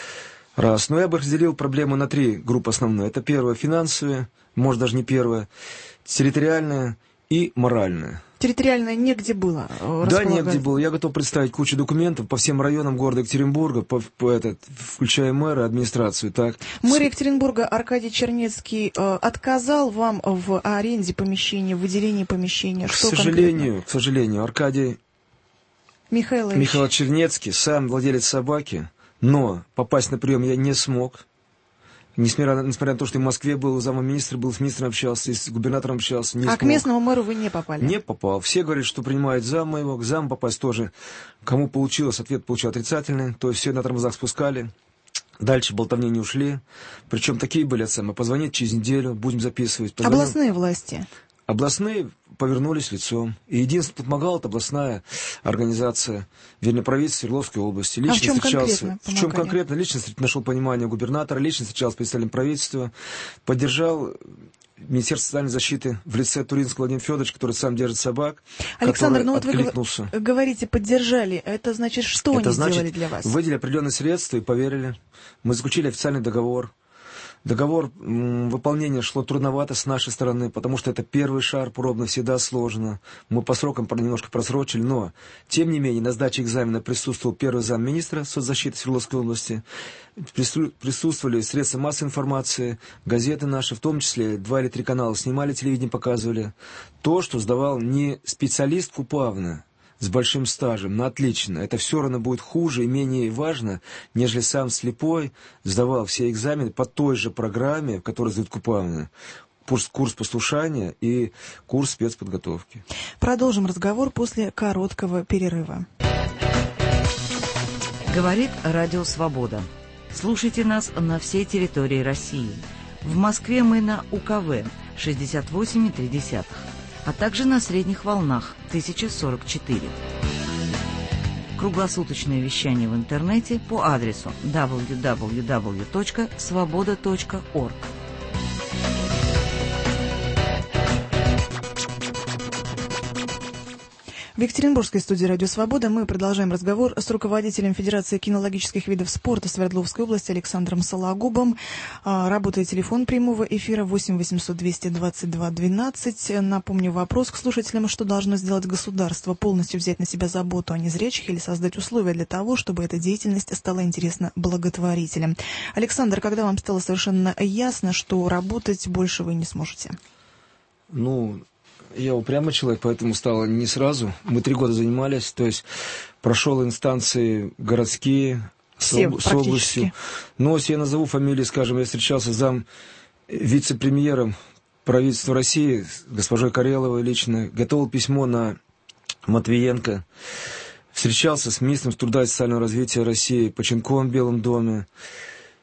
Раз. Но я бы разделил проблему на три группы основные. Это первое, финансовые, может даже не первое, территориальное и моральное. Территориальное негде было? Да, негде было. Я готов представить кучу документов по всем районам города Екатеринбурга, по, по этот, включая мэра, администрацию. Так. Мэр Екатеринбурга Аркадий Чернецкий э, отказал вам в аренде помещения, в выделении помещения? К Что сожалению, конкретно? к сожалению, Аркадий Михайлович. Михаил Чернецкий, сам владелец собаки, но попасть на прием я не смог. Несмотря на, несмотря на то, что и в Москве был, замминистра был, с министром общался, и с губернатором общался. Не а смог. к местному мэру вы не попали? Не попал. Все говорят, что принимают зам моего, к зам попасть тоже. Кому получилось, ответ получил отрицательный. То есть все на тормозах спускали. Дальше болтовни не ушли. Причем такие были от самого. Позвонить через неделю, будем записывать. Позвонил. Областные власти? Областные повернулись лицом. И единственное, кто помогал, это областная организация, вернее, правительство Свердловской области. Лично а в чем встречался, конкретно? В чем конкретно? Лично нашел понимание губернатора, лично встречался с представителем правительства, поддержал Министерство социальной защиты в лице Туринского Владимира Федоровича, который сам держит собак. Александр, ну вот вы говорите, поддержали. Это значит, что это они значит, сделали для вас? Выделили определенные средства и поверили. Мы заключили официальный договор. Договор м, выполнения шло трудновато с нашей стороны, потому что это первый шар, пробно всегда сложно. Мы по срокам немножко просрочили, но, тем не менее, на сдаче экзамена присутствовал первый замминистра соцзащиты Свердловской области, присутствовали средства массовой информации, газеты наши, в том числе два или три канала снимали, телевидение показывали. То, что сдавал не специалист Купавна, с большим стажем, но отлично. Это все равно будет хуже и менее важно, нежели сам слепой сдавал все экзамены по той же программе, в которой сдают Купавны. Курс, курс послушания и курс спецподготовки. Продолжим разговор после короткого перерыва. Говорит Радио Свобода. Слушайте нас на всей территории России. В Москве мы на У Ка В шестьдесят восемь и три десятых. А также на средних волнах тысяча сорок четыре. Круглосуточное вещание в интернете по адресу дабл ю дабл ю дабл ю точка свобода точка орг. В Екатеринбургской студии «Радио Свобода» мы продолжаем разговор с руководителем Федерации кинологических видов спорта Свердловской области Александром Сологубом. Работает телефон прямого эфира восемь восемьсот двести двадцать два двенадцать. Напомню вопрос к слушателям: что должно сделать государство? Полностью взять на себя заботу о незрячих или создать условия для того, чтобы эта деятельность стала интересна благотворителям? Александр, когда вам стало совершенно ясно, что работать больше вы не сможете? Ну... Я упрямый человек, поэтому стало не сразу. Мы три года занимались, то есть прошел инстанции городские Все, с, с областью. Но если я назову фамилии, скажем, я встречался с зам вице-премьером правительства России, с госпожой Кареловой лично, готовил письмо на Матвиенко, встречался с министром труда и социального развития России Поченковым в Белом доме.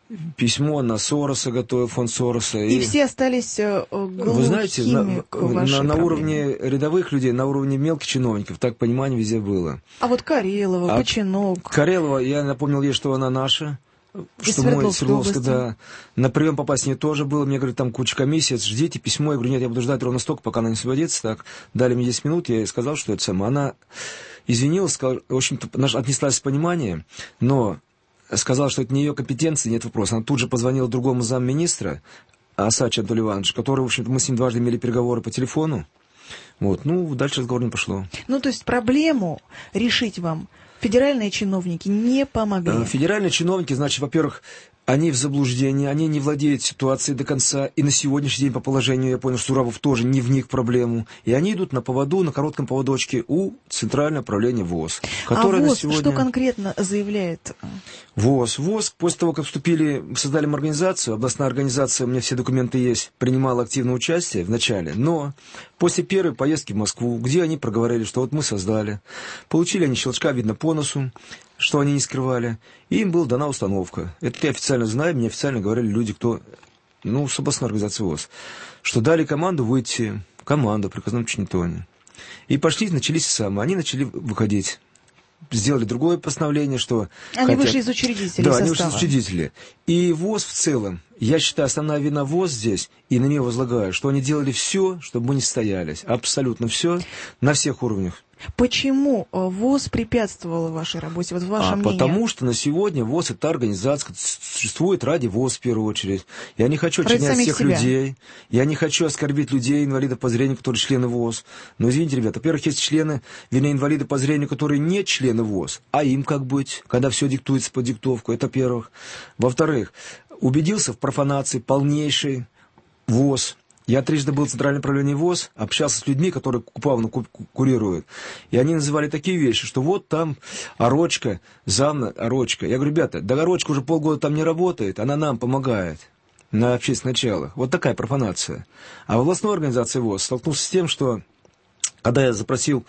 письмо на Сороса готовил, фонд Сороса. И, и все остались э, глухими. Вы знаете, на, на, на уровне рядовых людей, на уровне мелких чиновников, так понимание везде было. А вот Карелова, а Бочинок. Карелова, я напомнил ей, что она наша. Из что мой Свердловск, да. На прием попасть не тоже было. Мне говорят, там куча комиссий, ждите письмо. Я говорю, нет, я буду ждать ровно столько, пока она не освободится. Так, дали мне десять минут, я ей сказал, что это самое. Она извинилась, сказала, в общем-то, отнеслась с пониманием, но сказала, что это не ее компетенции, нет вопроса. Она тут же позвонила другому замминистра, Асачу Анатолию Ивановичу, который, в общем-то, мы с ним дважды имели переговоры по телефону. Вот, ну, дальше разговор не пошло. Ну, то есть проблему решить вам федеральные чиновники не помогли? Федеральные чиновники, значит, во-первых, они в заблуждении, они не владеют ситуацией до конца. И на сегодняшний день по положению, я понял, что Сурабов тоже не вник в проблему. И они идут на поводу, на коротком поводочке у Центрального управления ВОС. А ВОС сегодня... что конкретно заявляет? ВОС. ВОС, после того, как вступили, создали мы организацию, областная организация, у меня все документы есть, принимала активное участие в начале. Но после первой поездки в Москву, где они проговорили, что вот мы создали, получили они щелчка, видно, по носу, что они не скрывали, и им была дана установка. Это я официально знаю, мне официально говорили люди, кто, ну, с областной организации ВОС, что дали команду выйти, команду в приказном Вашингтоне. И пошли, начались самые, они начали выходить. Сделали другое постановление, что... Они хотят... вышли из учредителей Да, состава. они вышли из учредителей. И ВОС в целом, я считаю, основная вина ВОС здесь, и на нее возлагаю, что они делали все, чтобы мы не стоялись. Абсолютно все, на всех уровнях. Почему ВОС препятствовала вашей работе, вот в вашем а, мнении? Потому что на сегодня ВОС — это организация, существует ради ВОС в первую очередь. Я не хочу очернять всех себя. людей, я не хочу оскорбить людей, инвалидов по зрению, которые члены ВОС. Но извините, ребята, во-первых, есть члены, вернее, инвалиды по зрению, которые не члены ВОС, а им как быть, когда все диктуется под диктовку, это первых. Во-вторых, убедился в профанации полнейшей ВОС. Я трижды был в Центральном управлении ВОС, общался с людьми, которые Купавну ку- курируют. И они называли такие вещи, что вот там Орочка, замна Орочка. Я говорю, ребята, да Орочка уже полгода там не работает, она нам помогает на общественных началах. Вот такая профанация. А в областной организации ВОС столкнулся с тем, что когда я запросил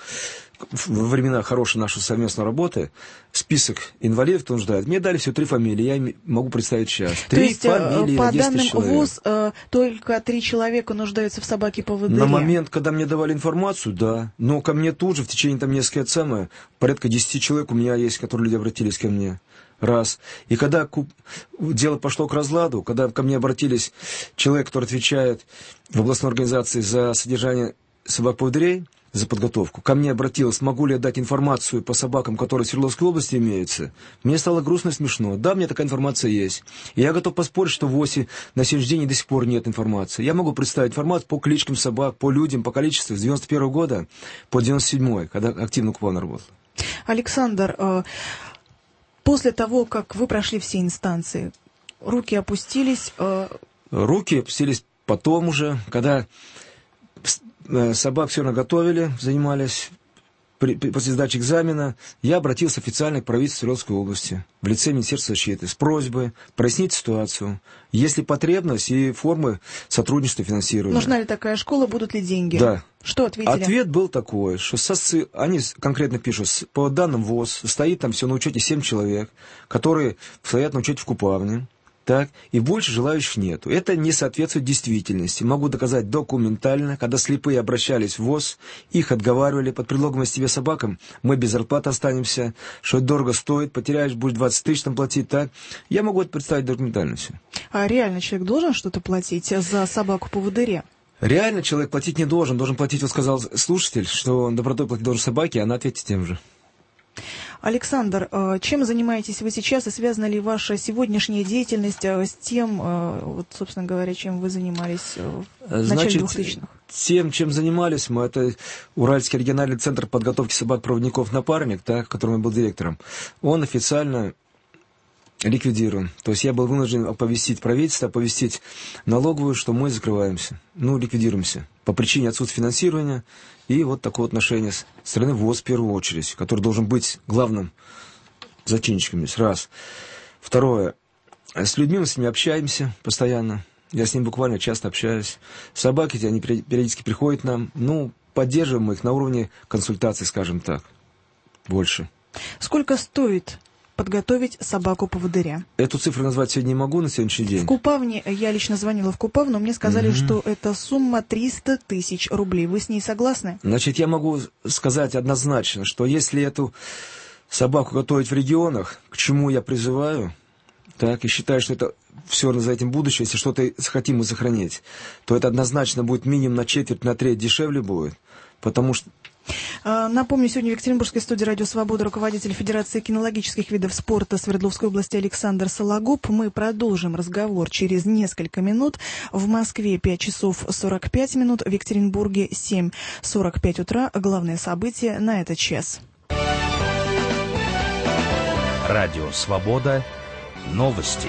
во времена хорошей нашей совместной работы список инвалидов, кто нуждает, мне дали всего три фамилии, я могу представить сейчас. То Три есть, фамилии по на десять данным человек. ВОС, только три человека нуждаются в собаке-поводыре? На момент, когда мне давали информацию, да. Но ко мне тут же, в течение там нескольких самое, порядка десяти человек у меня есть, которые люди обратились ко мне. Раз. И когда дело пошло к разладу, когда ко мне обратились человек, который отвечает в областной организации за содержание собак-поводырей, за подготовку. Ко мне обратилась, могу ли я дать информацию по собакам, которые в Свердловской области имеются. Мне стало грустно и смешно. Да, мне такая информация есть. И я готов поспорить, что в ВОСе на сегодняшний день до сих пор нет информации. Я могу представить информацию по кличкам собак, по людям, по количеству с девяносто первого года по девяносто седьмой, когда активно Купавна работала. Александр, после того, как вы прошли все инстанции, руки опустились? Руки опустились потом уже, когда... Собак все наготовили, занимались при, при, после сдачи экзамена. Я обратился официально к правительству Свердловской области в лице Министерства защиты с просьбой прояснить ситуацию. Есть ли потребность и формы сотрудничества и финансирования. Нужна ли такая школа, будут ли деньги? Да. Что ответили? Ответ был такой, что со, они конкретно пишут, по данным ВОС, стоит там все на учете семь человек, которые стоят на учете в Купавне. Так, и больше желающих нету. Это не соответствует действительности. Могу доказать документально, когда слепые обращались в ВОС, их отговаривали под предлогом «из тебе собакам, мы без зарплаты останемся», что это дорого стоит, потеряешь, будешь двадцать тысяч там платить, так. Я могу это представить документально все. А реально человек должен что-то платить за собаку-поводыря? Реально человек платить не должен. Должен платить, вот сказал слушатель, что он добротой платить должен собаке, а она ответит тем же. Александр, чем занимаетесь вы сейчас, и связана ли ваша сегодняшняя деятельность с тем, вот, собственно говоря, чем вы занимались в начале двухтысячных? Тем, чем занимались мы, это Уральский региональный центр подготовки собак-проводников «Напарник», так, которым я был директором, он официально ликвидирован. То есть я был вынужден оповестить правительство, оповестить налоговую, что мы закрываемся, ну, ликвидируемся по причине отсутствия финансирования. И вот такое отношение с стороны ВОС в первую очередь, который должен быть главным зачинщиком здесь. Раз. Второе. С людьми мы с ними общаемся постоянно. Я с ними буквально часто общаюсь. Собаки эти, они периодически приходят к нам. Ну, поддерживаем мы их на уровне консультаций, скажем так. Больше. Сколько стоит подготовить собаку-поводыря? Эту цифру назвать сегодня не могу на сегодняшний день. В Купавне, я лично звонила в Купавну, мне сказали, mm-hmm. что это сумма триста тысяч рублей. Вы с ней согласны? Значит, я могу сказать однозначно, что если эту собаку готовить в регионах, к чему я призываю, так, и считаю, что это все за этим будущее, если что-то хотим мы сохранить, то это однозначно будет минимум на четверть, на треть дешевле будет, потому что... Напомню, сегодня в Екатеринбургской студии «Радио Свобода» руководитель Федерации кинологических видов спорта Свердловской области Александр Сологуб. Мы продолжим разговор через несколько минут. В Москве пять часов сорок пять минут, в Екатеринбурге семь сорок пять утра. Главные события на этот час. «Радио Свобода». Новости.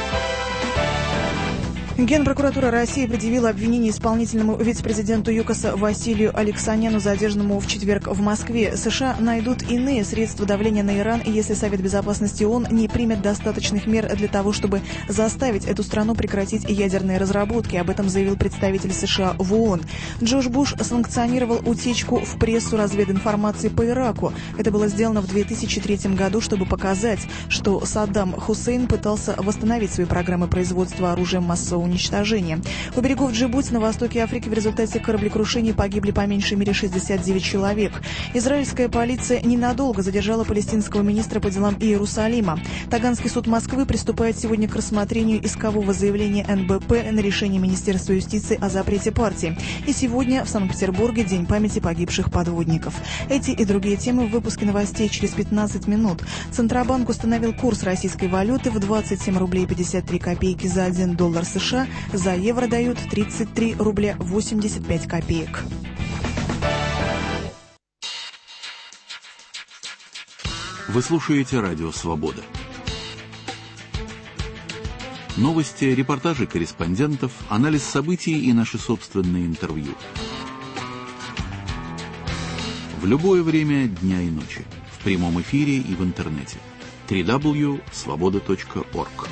Генпрокуратура России предъявила обвинение исполнительному вице-президенту ЮКОСа Василию Алексаняну, задержанному в четверг в Москве. США найдут иные средства давления на Иран, если Совет Безопасности ООН не примет достаточных мер для того, чтобы заставить эту страну прекратить ядерные разработки. Об этом заявил представитель США в ООН. Джордж Буш санкционировал утечку в прессу развединформации по Ираку. Это было сделано в две тысячи третьем году, чтобы показать, что Саддам Хусейн пытался восстановить свои программы производства оружия массового уничтожения. У берегов Джибути на востоке Африки в результате кораблекрушений погибли по меньшей мере шестьдесят девять человек. Израильская полиция ненадолго задержала палестинского министра по делам Иерусалима. Таганский суд Москвы приступает сегодня к рассмотрению искового заявления эн бэ пэ на решение Министерства юстиции о запрете партии. И сегодня в Санкт-Петербурге День памяти погибших подводников. Эти и другие темы в выпуске новостей через пятнадцать минут. Центробанк установил курс российской валюты в двадцать семь рублей пятьдесят три копейки за один доллар США. За евро дают тридцать три рубля восемьдесят пять копеек. Вы слушаете «Радио Свобода». Новости, репортажи корреспондентов, анализ событий и наши собственные интервью. В любое время дня и ночи. В прямом эфире и в интернете. дабл ю дабл ю дабл ю точка свобода точка орг.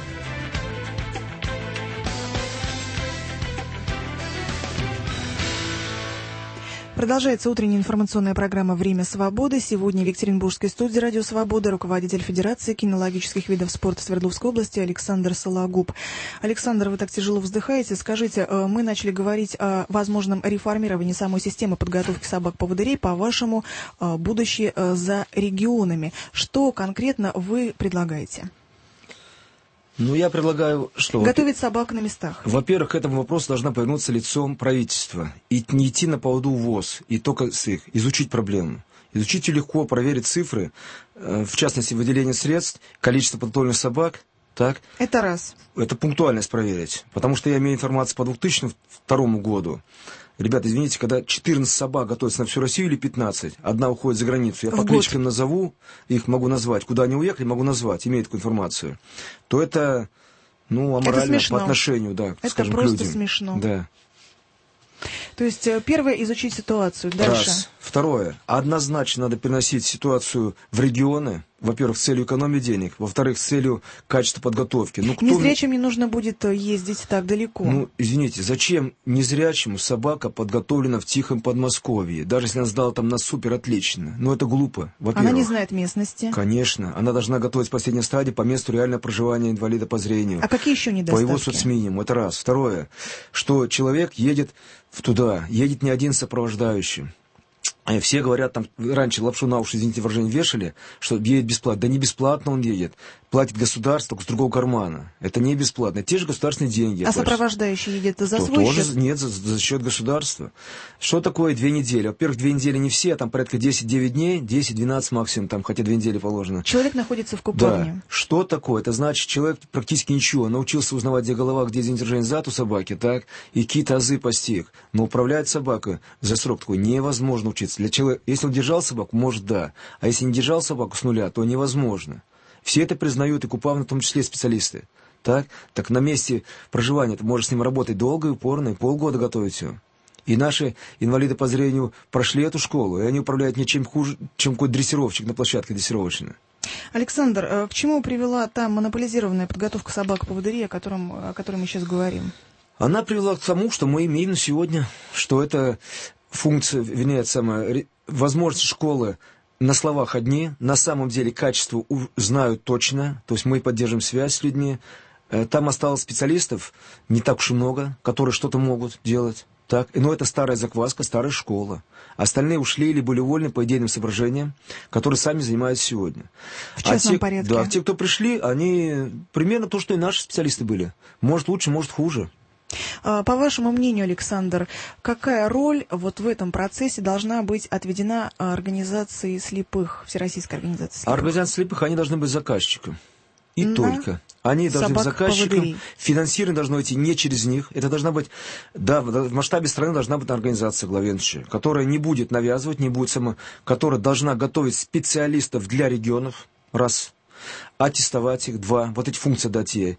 Продолжается утренняя информационная программа «Время свободы». Сегодня в Екатеринбургской студии «Радио Свобода» руководитель Федерации кинологических видов спорта Свердловской области Александр Сологуб. Александр, вы так тяжело вздыхаете. Скажите, мы начали говорить о возможном реформировании самой системы подготовки собак-поводырей. По-вашему, будущее за регионами. Что конкретно вы предлагаете? Ну, я предлагаю, что... Готовить собак на местах. Во-первых, к этому вопросу должна повернуться лицом правительства. И не идти на поводу ВОЗ, и только с их. Изучить проблему. Изучить ее легко, проверить цифры, в частности, выделение средств, количество подготовленных собак. Так? Это раз. Это пунктуальность проверить. Потому что я имею информацию по две тысячи второму году. Ребята, извините, когда четырнадцать собак готовятся на всю Россию или пятнадцать, одна уходит за границу, я по кличкам назову, их могу назвать, куда они уехали, могу назвать, имею такую информацию, то это, ну, аморально по отношению, да, это скажем, просто к людям. Смешно. Да. То есть, первое, изучить ситуацию. Дальше. Раз. Второе. Однозначно надо переносить ситуацию в регионы. Во-первых, с целью экономии денег. Во-вторых, с целью качества подготовки. Ну, кто... Незрячим не нужно будет ездить так далеко. Ну, извините, зачем незрячему собака подготовлена в тихом Подмосковье? Даже если она сдала там на супер отлично. Ну, это глупо. Во-первых. Она не знает местности. Конечно. Она должна готовить в последней стадии по месту реального проживания инвалида по зрению. А какие еще недостатки? По его соцминимуму. Это раз. Второе. Что человек едет в туда, едет не один сопровождающий. Все говорят, там раньше лапшу на уши, извините, выражение вешали, что едет бесплатно. Да не бесплатно он едет. Платит государство, только с другого кармана. Это не бесплатно. Те же государственные деньги. А сопровождающий едет за то, свой тоже счет? Нет, за, за счет государства. Что такое две недели? Во-первых, две недели не все, а там порядка десять-девять дней, десять-двенадцать максимум, там, хотя две недели положено. Человек находится в Купавне. Да. Что такое? Это значит, человек практически ничего. Научился узнавать, где голова, где держание зад у собаки, так, и какие-то азы постиг. Но управлять собакой за срок такой невозможно учиться. Для человека, если он держал собаку, может, да. А если не держал собаку с нуля, то невозможно. Все это признают, и Купавна, в том числе специалисты. Так, так на месте проживания ты можешь с ним работать долго и упорно, и полгода готовить все. И наши инвалиды по зрению прошли эту школу, и они управляют ничем хуже, чем какой-то дрессировщик на площадке дрессировочной. Александр, к чему привела та монополизированная подготовка собак-поводырей, о, котором, о которой мы сейчас говорим? Она привела к тому, что мы имеем сегодня, что это функция, вернее, самая, возможность школы на словах одни, на самом деле качество знают точно, то есть мы поддерживаем связь с людьми. Там осталось специалистов не так уж и много, которые что-то могут делать. Так, но это старая закваска, старая школа. Остальные ушли или были уволены по идейным соображениям, которые сами занимаются сегодня. В частном а те, порядке. Да, те, кто пришли, они примерно то, что и наши специалисты были. Может лучше, может хуже. По вашему мнению, Александр, какая роль вот в этом процессе должна быть отведена организации слепых, Всероссийской организации слепых? Организации слепых, они должны быть заказчиком. И На только. Они должны быть заказчиком. Финансирование должно идти не через них. Это должна быть, да, в масштабе страны должна быть организация главенствующая, которая не будет навязывать, не будет сама, которая должна готовить специалистов для регионов, раз, аттестовать их, два, вот эти функции дать ей,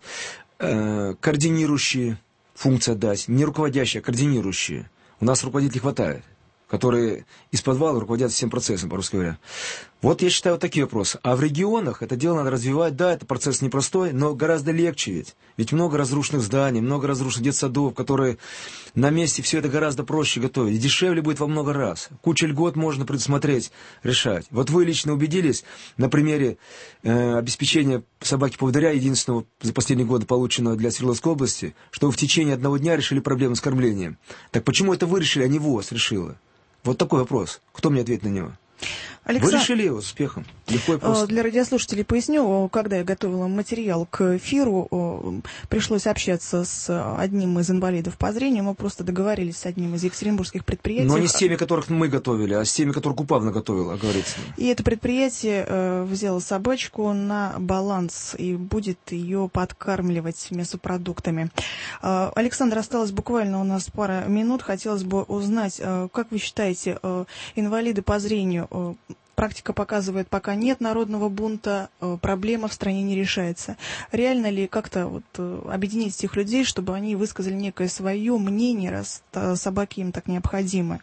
э, координирующие функции дать, не руководящие, а координирующие. У нас руководителей хватает, которые из подвала руководят всем процессом, по-русски говоря. Вот я считаю вот такие вопросы. А в регионах это дело надо развивать. Да, это процесс непростой, но гораздо легче ведь. Ведь много разрушенных зданий, много разрушенных детсадов, которые на месте все это гораздо проще готовить. И дешевле будет во много раз. Кучу льгот можно предусмотреть, решать. Вот вы лично убедились на примере э, обеспечения собаки-поводыря, единственного за последние годы полученного для Свердловской области, что вы в течение одного дня решили проблему с кормлением. Так почему это вы решили, а не ВОЗ решила? Вот такой вопрос. Кто мне ответит на него? Александр... Вы решили его с успехом. Легко и просто. Для радиослушателей поясню, когда я готовила материал к эфиру, пришлось общаться с одним из инвалидов по зрению. Мы просто договорились с одним из екатеринбургских предприятий. Но не с теми, которых мы готовили, а с теми, которых Купавна готовила, говорится. И это предприятие э, взяло собачку на баланс и будет ее подкармливать мясопродуктами. Э, Александр, осталось буквально у нас пара минут. Хотелось бы узнать, э, как вы считаете, э, инвалиды по зрению, э, практика показывает, пока нет народного бунта, проблема в стране не решается. Реально ли как-то вот объединить этих людей, чтобы они высказали некое свое мнение, раз собаки им так необходимы?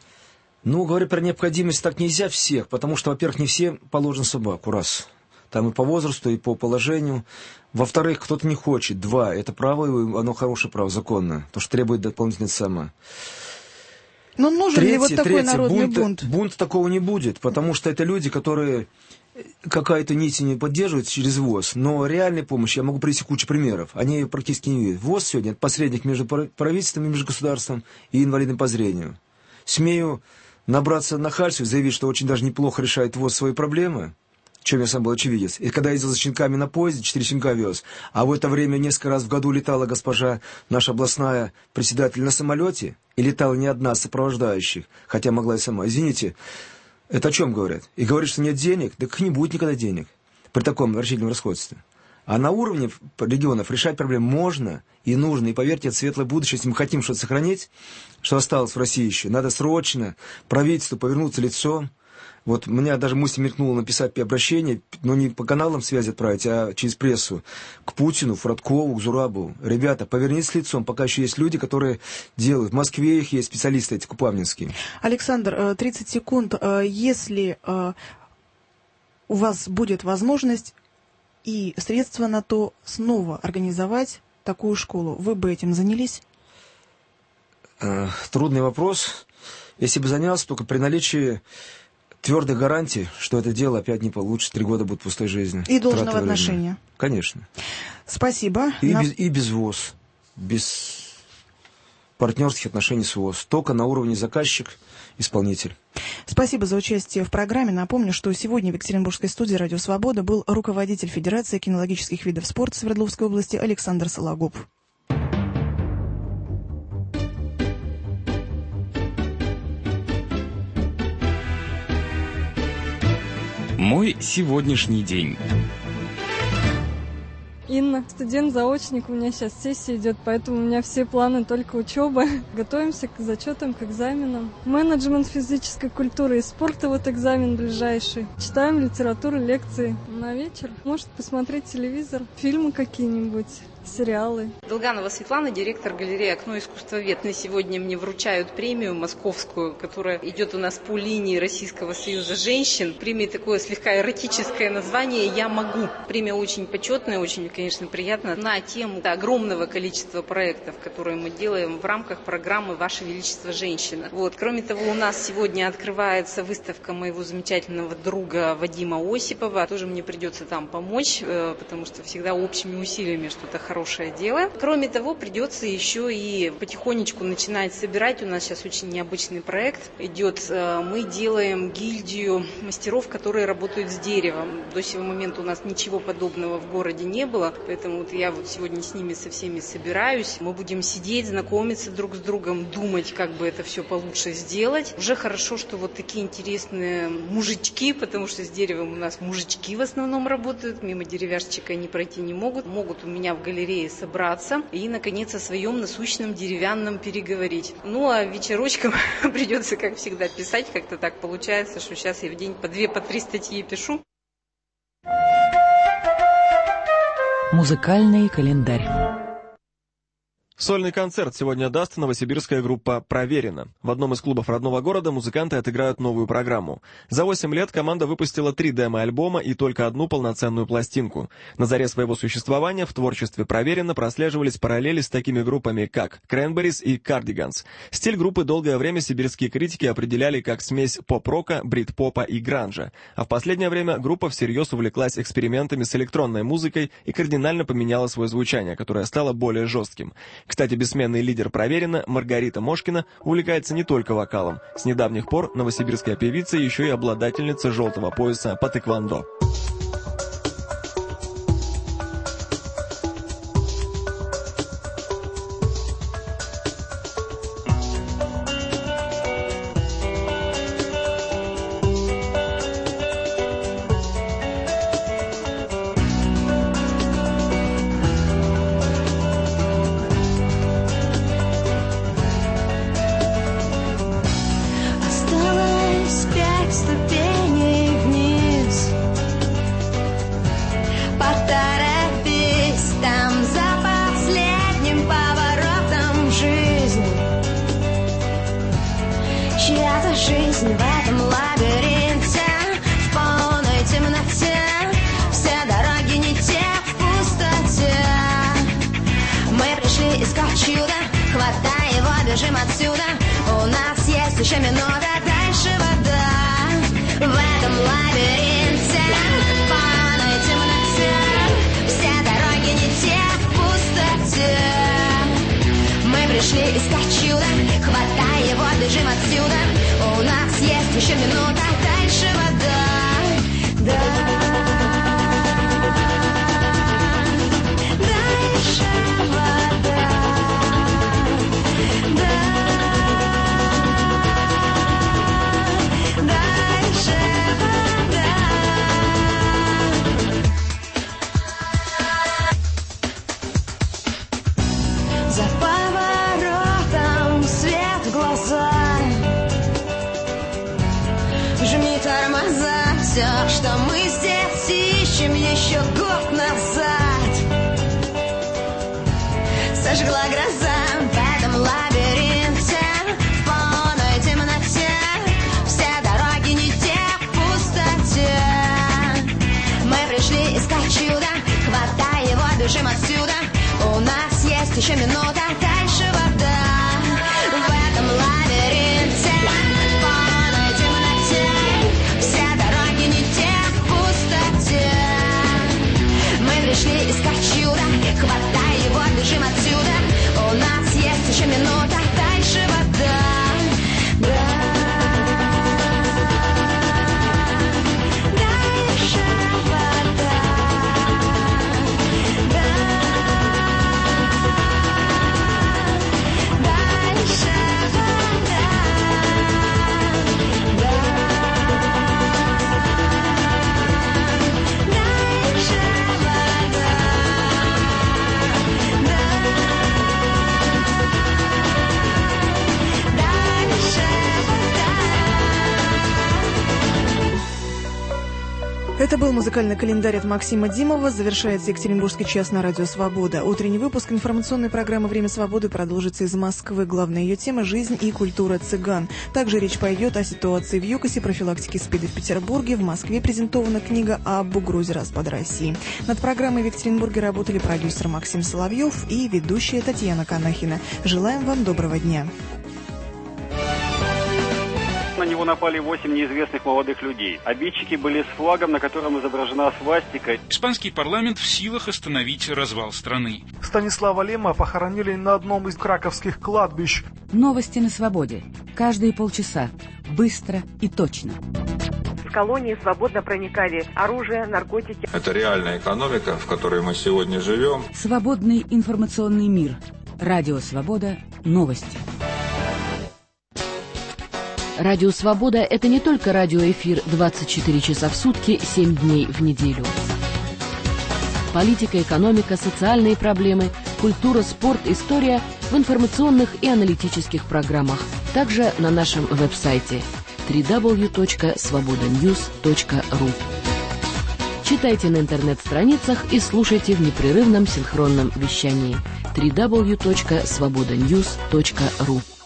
Ну, говоря про необходимость, так нельзя всех, потому что, во-первых, не все положен собаку, раз. Там и по возрасту, и по положению. Во-вторых, кто-то не хочет, два. Это право, и оно хорошее право, законное, то, что требует дополнительное само. Но нужен третий, ли вот такой третий, народный бунт, бунт? Бунт такого не будет, потому что это люди, которые какая-то нить не поддерживают через ВОЗ, но реальной помощи, я могу привести кучу примеров, они ее практически не видят. ВОЗ сегодня это посредник между правительством и между государством и инвалидом по зрению. Смею набраться нахальства и заявить, что очень даже неплохо решает ВОЗ свои проблемы, чем я сам был очевидец. И когда я ездил за щенками на поезде, четыре щенка вез, а в это время несколько раз в году летала госпожа, наша областная председатель, на самолете, и летала не одна сопровождающих, хотя могла и сама. Извините, это о чем говорят? И говорят, что нет денег, так не будет никогда денег при таком врачебном расходстве. А на уровне регионов решать проблемы можно и нужно. И поверьте, это светлое будущее, если мы хотим что-то сохранить, что осталось в России еще. Надо срочно правительству повернуться лицом. Вот у меня даже мысль мелькнула написать обращение, но не по каналам связи отправить, а через прессу, к Путину, Фродкову, к Зурабову. Ребята, повернитесь лицом, пока еще есть люди, которые делают. В Москве их есть специалисты эти купавнинские. Александр, тридцать секунд. Если у вас будет возможность и средства на то снова организовать такую школу, вы бы этим занялись? Трудный вопрос. Если бы занялся, только при наличии твердой гарантии, что это дело опять не получится, три года будет пустой жизни. И должного отношения. Конечно. Спасибо. И, На... без, и без ВОЗ, без партнерских отношений с ВОЗ. Только на уровне заказчик-исполнитель. Спасибо за участие в программе. Напомню, что сегодня в Екатеринбургской студии «Радио Свобода» был руководитель Федерации кинологических видов спорта Свердловской области Александр Сологуб. Мой сегодняшний день. Инна, студент-заочник, у меня сейчас сессия идет, поэтому у меня все планы только учеба. Готовимся к зачетам, к экзаменам. Менеджмент физической культуры и спорта, вот экзамен ближайший. Читаем литературу, лекции на вечер. Может посмотреть телевизор, фильмы какие-нибудь. сериалы. Долганова Светлана, директор галереи «Окно искусствовед». На сегодня мне вручают премию московскую, которая идет у нас по линии Российского союза женщин. Премия такое слегка эротическое название «Я могу». Премия очень почетная, очень, конечно, приятно на тему огромного количества проектов, которые мы делаем в рамках программы «Ваше Величество, женщина». Вот. Кроме того, у нас сегодня открывается выставка моего замечательного друга Вадима Осипова. Тоже мне придется там помочь, потому что всегда общими усилиями что-то хорошее делаем. Кроме того, придется еще и потихонечку начинать собирать. У нас сейчас очень необычный проект идет. Мы делаем гильдию мастеров, которые работают с деревом. До сего момента у нас ничего подобного в городе не было, поэтому вот я вот сегодня с ними со всеми собираюсь. Мы будем сидеть, знакомиться друг с другом, думать, как бы это все получше сделать. Уже хорошо, что вот такие интересные мужички, потому что с деревом у нас мужички в основном работают, мимо деревяшечек они пройти не могут. Могут у меня в галерее собраться и, наконец, о своем насущном деревянном переговорить. Ну, а вечерочком придется, как всегда, писать. Как-то так получается, что сейчас я в день по две, по три статьи пишу. Музыкальный календарь. Сольный концерт сегодня даст новосибирская группа «Проверено». В одном из клубов родного города музыканты отыграют новую программу. За восемь лет команда выпустила три демо-альбома и только одну полноценную пластинку. На заре своего существования в творчестве «Проверено» прослеживались параллели с такими группами, как «Кренберис» и «Кардиганс». Стиль группы долгое время сибирские критики определяли как смесь поп-рока, брит-попа и гранжа. А в последнее время группа всерьез увлеклась экспериментами с электронной музыкой и кардинально поменяла свое звучание, которое стало более жестким. Кстати, бессменный лидер «Проверено» Маргарита Мошкина увлекается не только вокалом. С недавних пор новосибирская певица еще и обладательница желтого пояса по тэквондо. Жизнь в этом лабиринте, в полной темноте, все дороги не те, в пустоте. Мы пришли искать чудо, хватай его, бежим отсюда. У нас есть еще минута, дальше вода. В этом лабиринте, в полной темноте, все дороги не те, в пустоте. Мы пришли искать чудо, хватай его, бежим отсюда. У нас есть еще минута, дальше вода. Да. Дальше вода. Да. Дальше вода. За поворотом свет в глаза. Жми тормоза, все, что мы здесь ищем еще год назад. Сожгла гроза в этом лабиринте, в полной темноте, все дороги не те, в пустоте. Мы пришли искать чудо, хватай его, бежим отсюда. У нас есть еще минута, дальше вода. В этом лабиринте, пришли искать чудо, хватай его, бежим отсюда. У нас Это был музыкальный календарь от Максима Димова. Завершается Екатеринбургский час на радио «Свобода». Утренний выпуск информационной программы «Время свободы» продолжится из Москвы. Главная ее тема – жизнь и культура цыган. Также речь пойдет о ситуации в ЮКОСе, профилактике СПИДа в Петербурге. В Москве презентована книга об угрозе распада России. Над программой в Екатеринбурге работали продюсер Максим Соловьев и ведущая Татьяна Канахина. Желаем вам доброго дня. На него напали восемь неизвестных молодых людей. Обидчики были с флагом, на котором изображена свастика. Испанский парламент в силах остановить развал страны. Станислава Лема похоронили на одном из краковских кладбищ. Новости на свободе. Каждые полчаса. Быстро и точно. В колонии свободно проникали оружие, наркотики. Это реальная экономика, в которой мы сегодня живем. Свободный информационный мир. Радио «Свобода». Новости. Радио «Свобода» — это не только радиоэфир двадцать четыре часа в сутки, семь дней в неделю. Политика, экономика, социальные проблемы, культура, спорт, история в информационных и аналитических программах. Также на нашем веб-сайте дабл ю дабл ю дабл ю точка свобода ньюс точка ру. Читайте на интернет-страницах и слушайте в непрерывном синхронном вещании дабл ю дабл ю дабл ю точка свобода ньюс точка ру.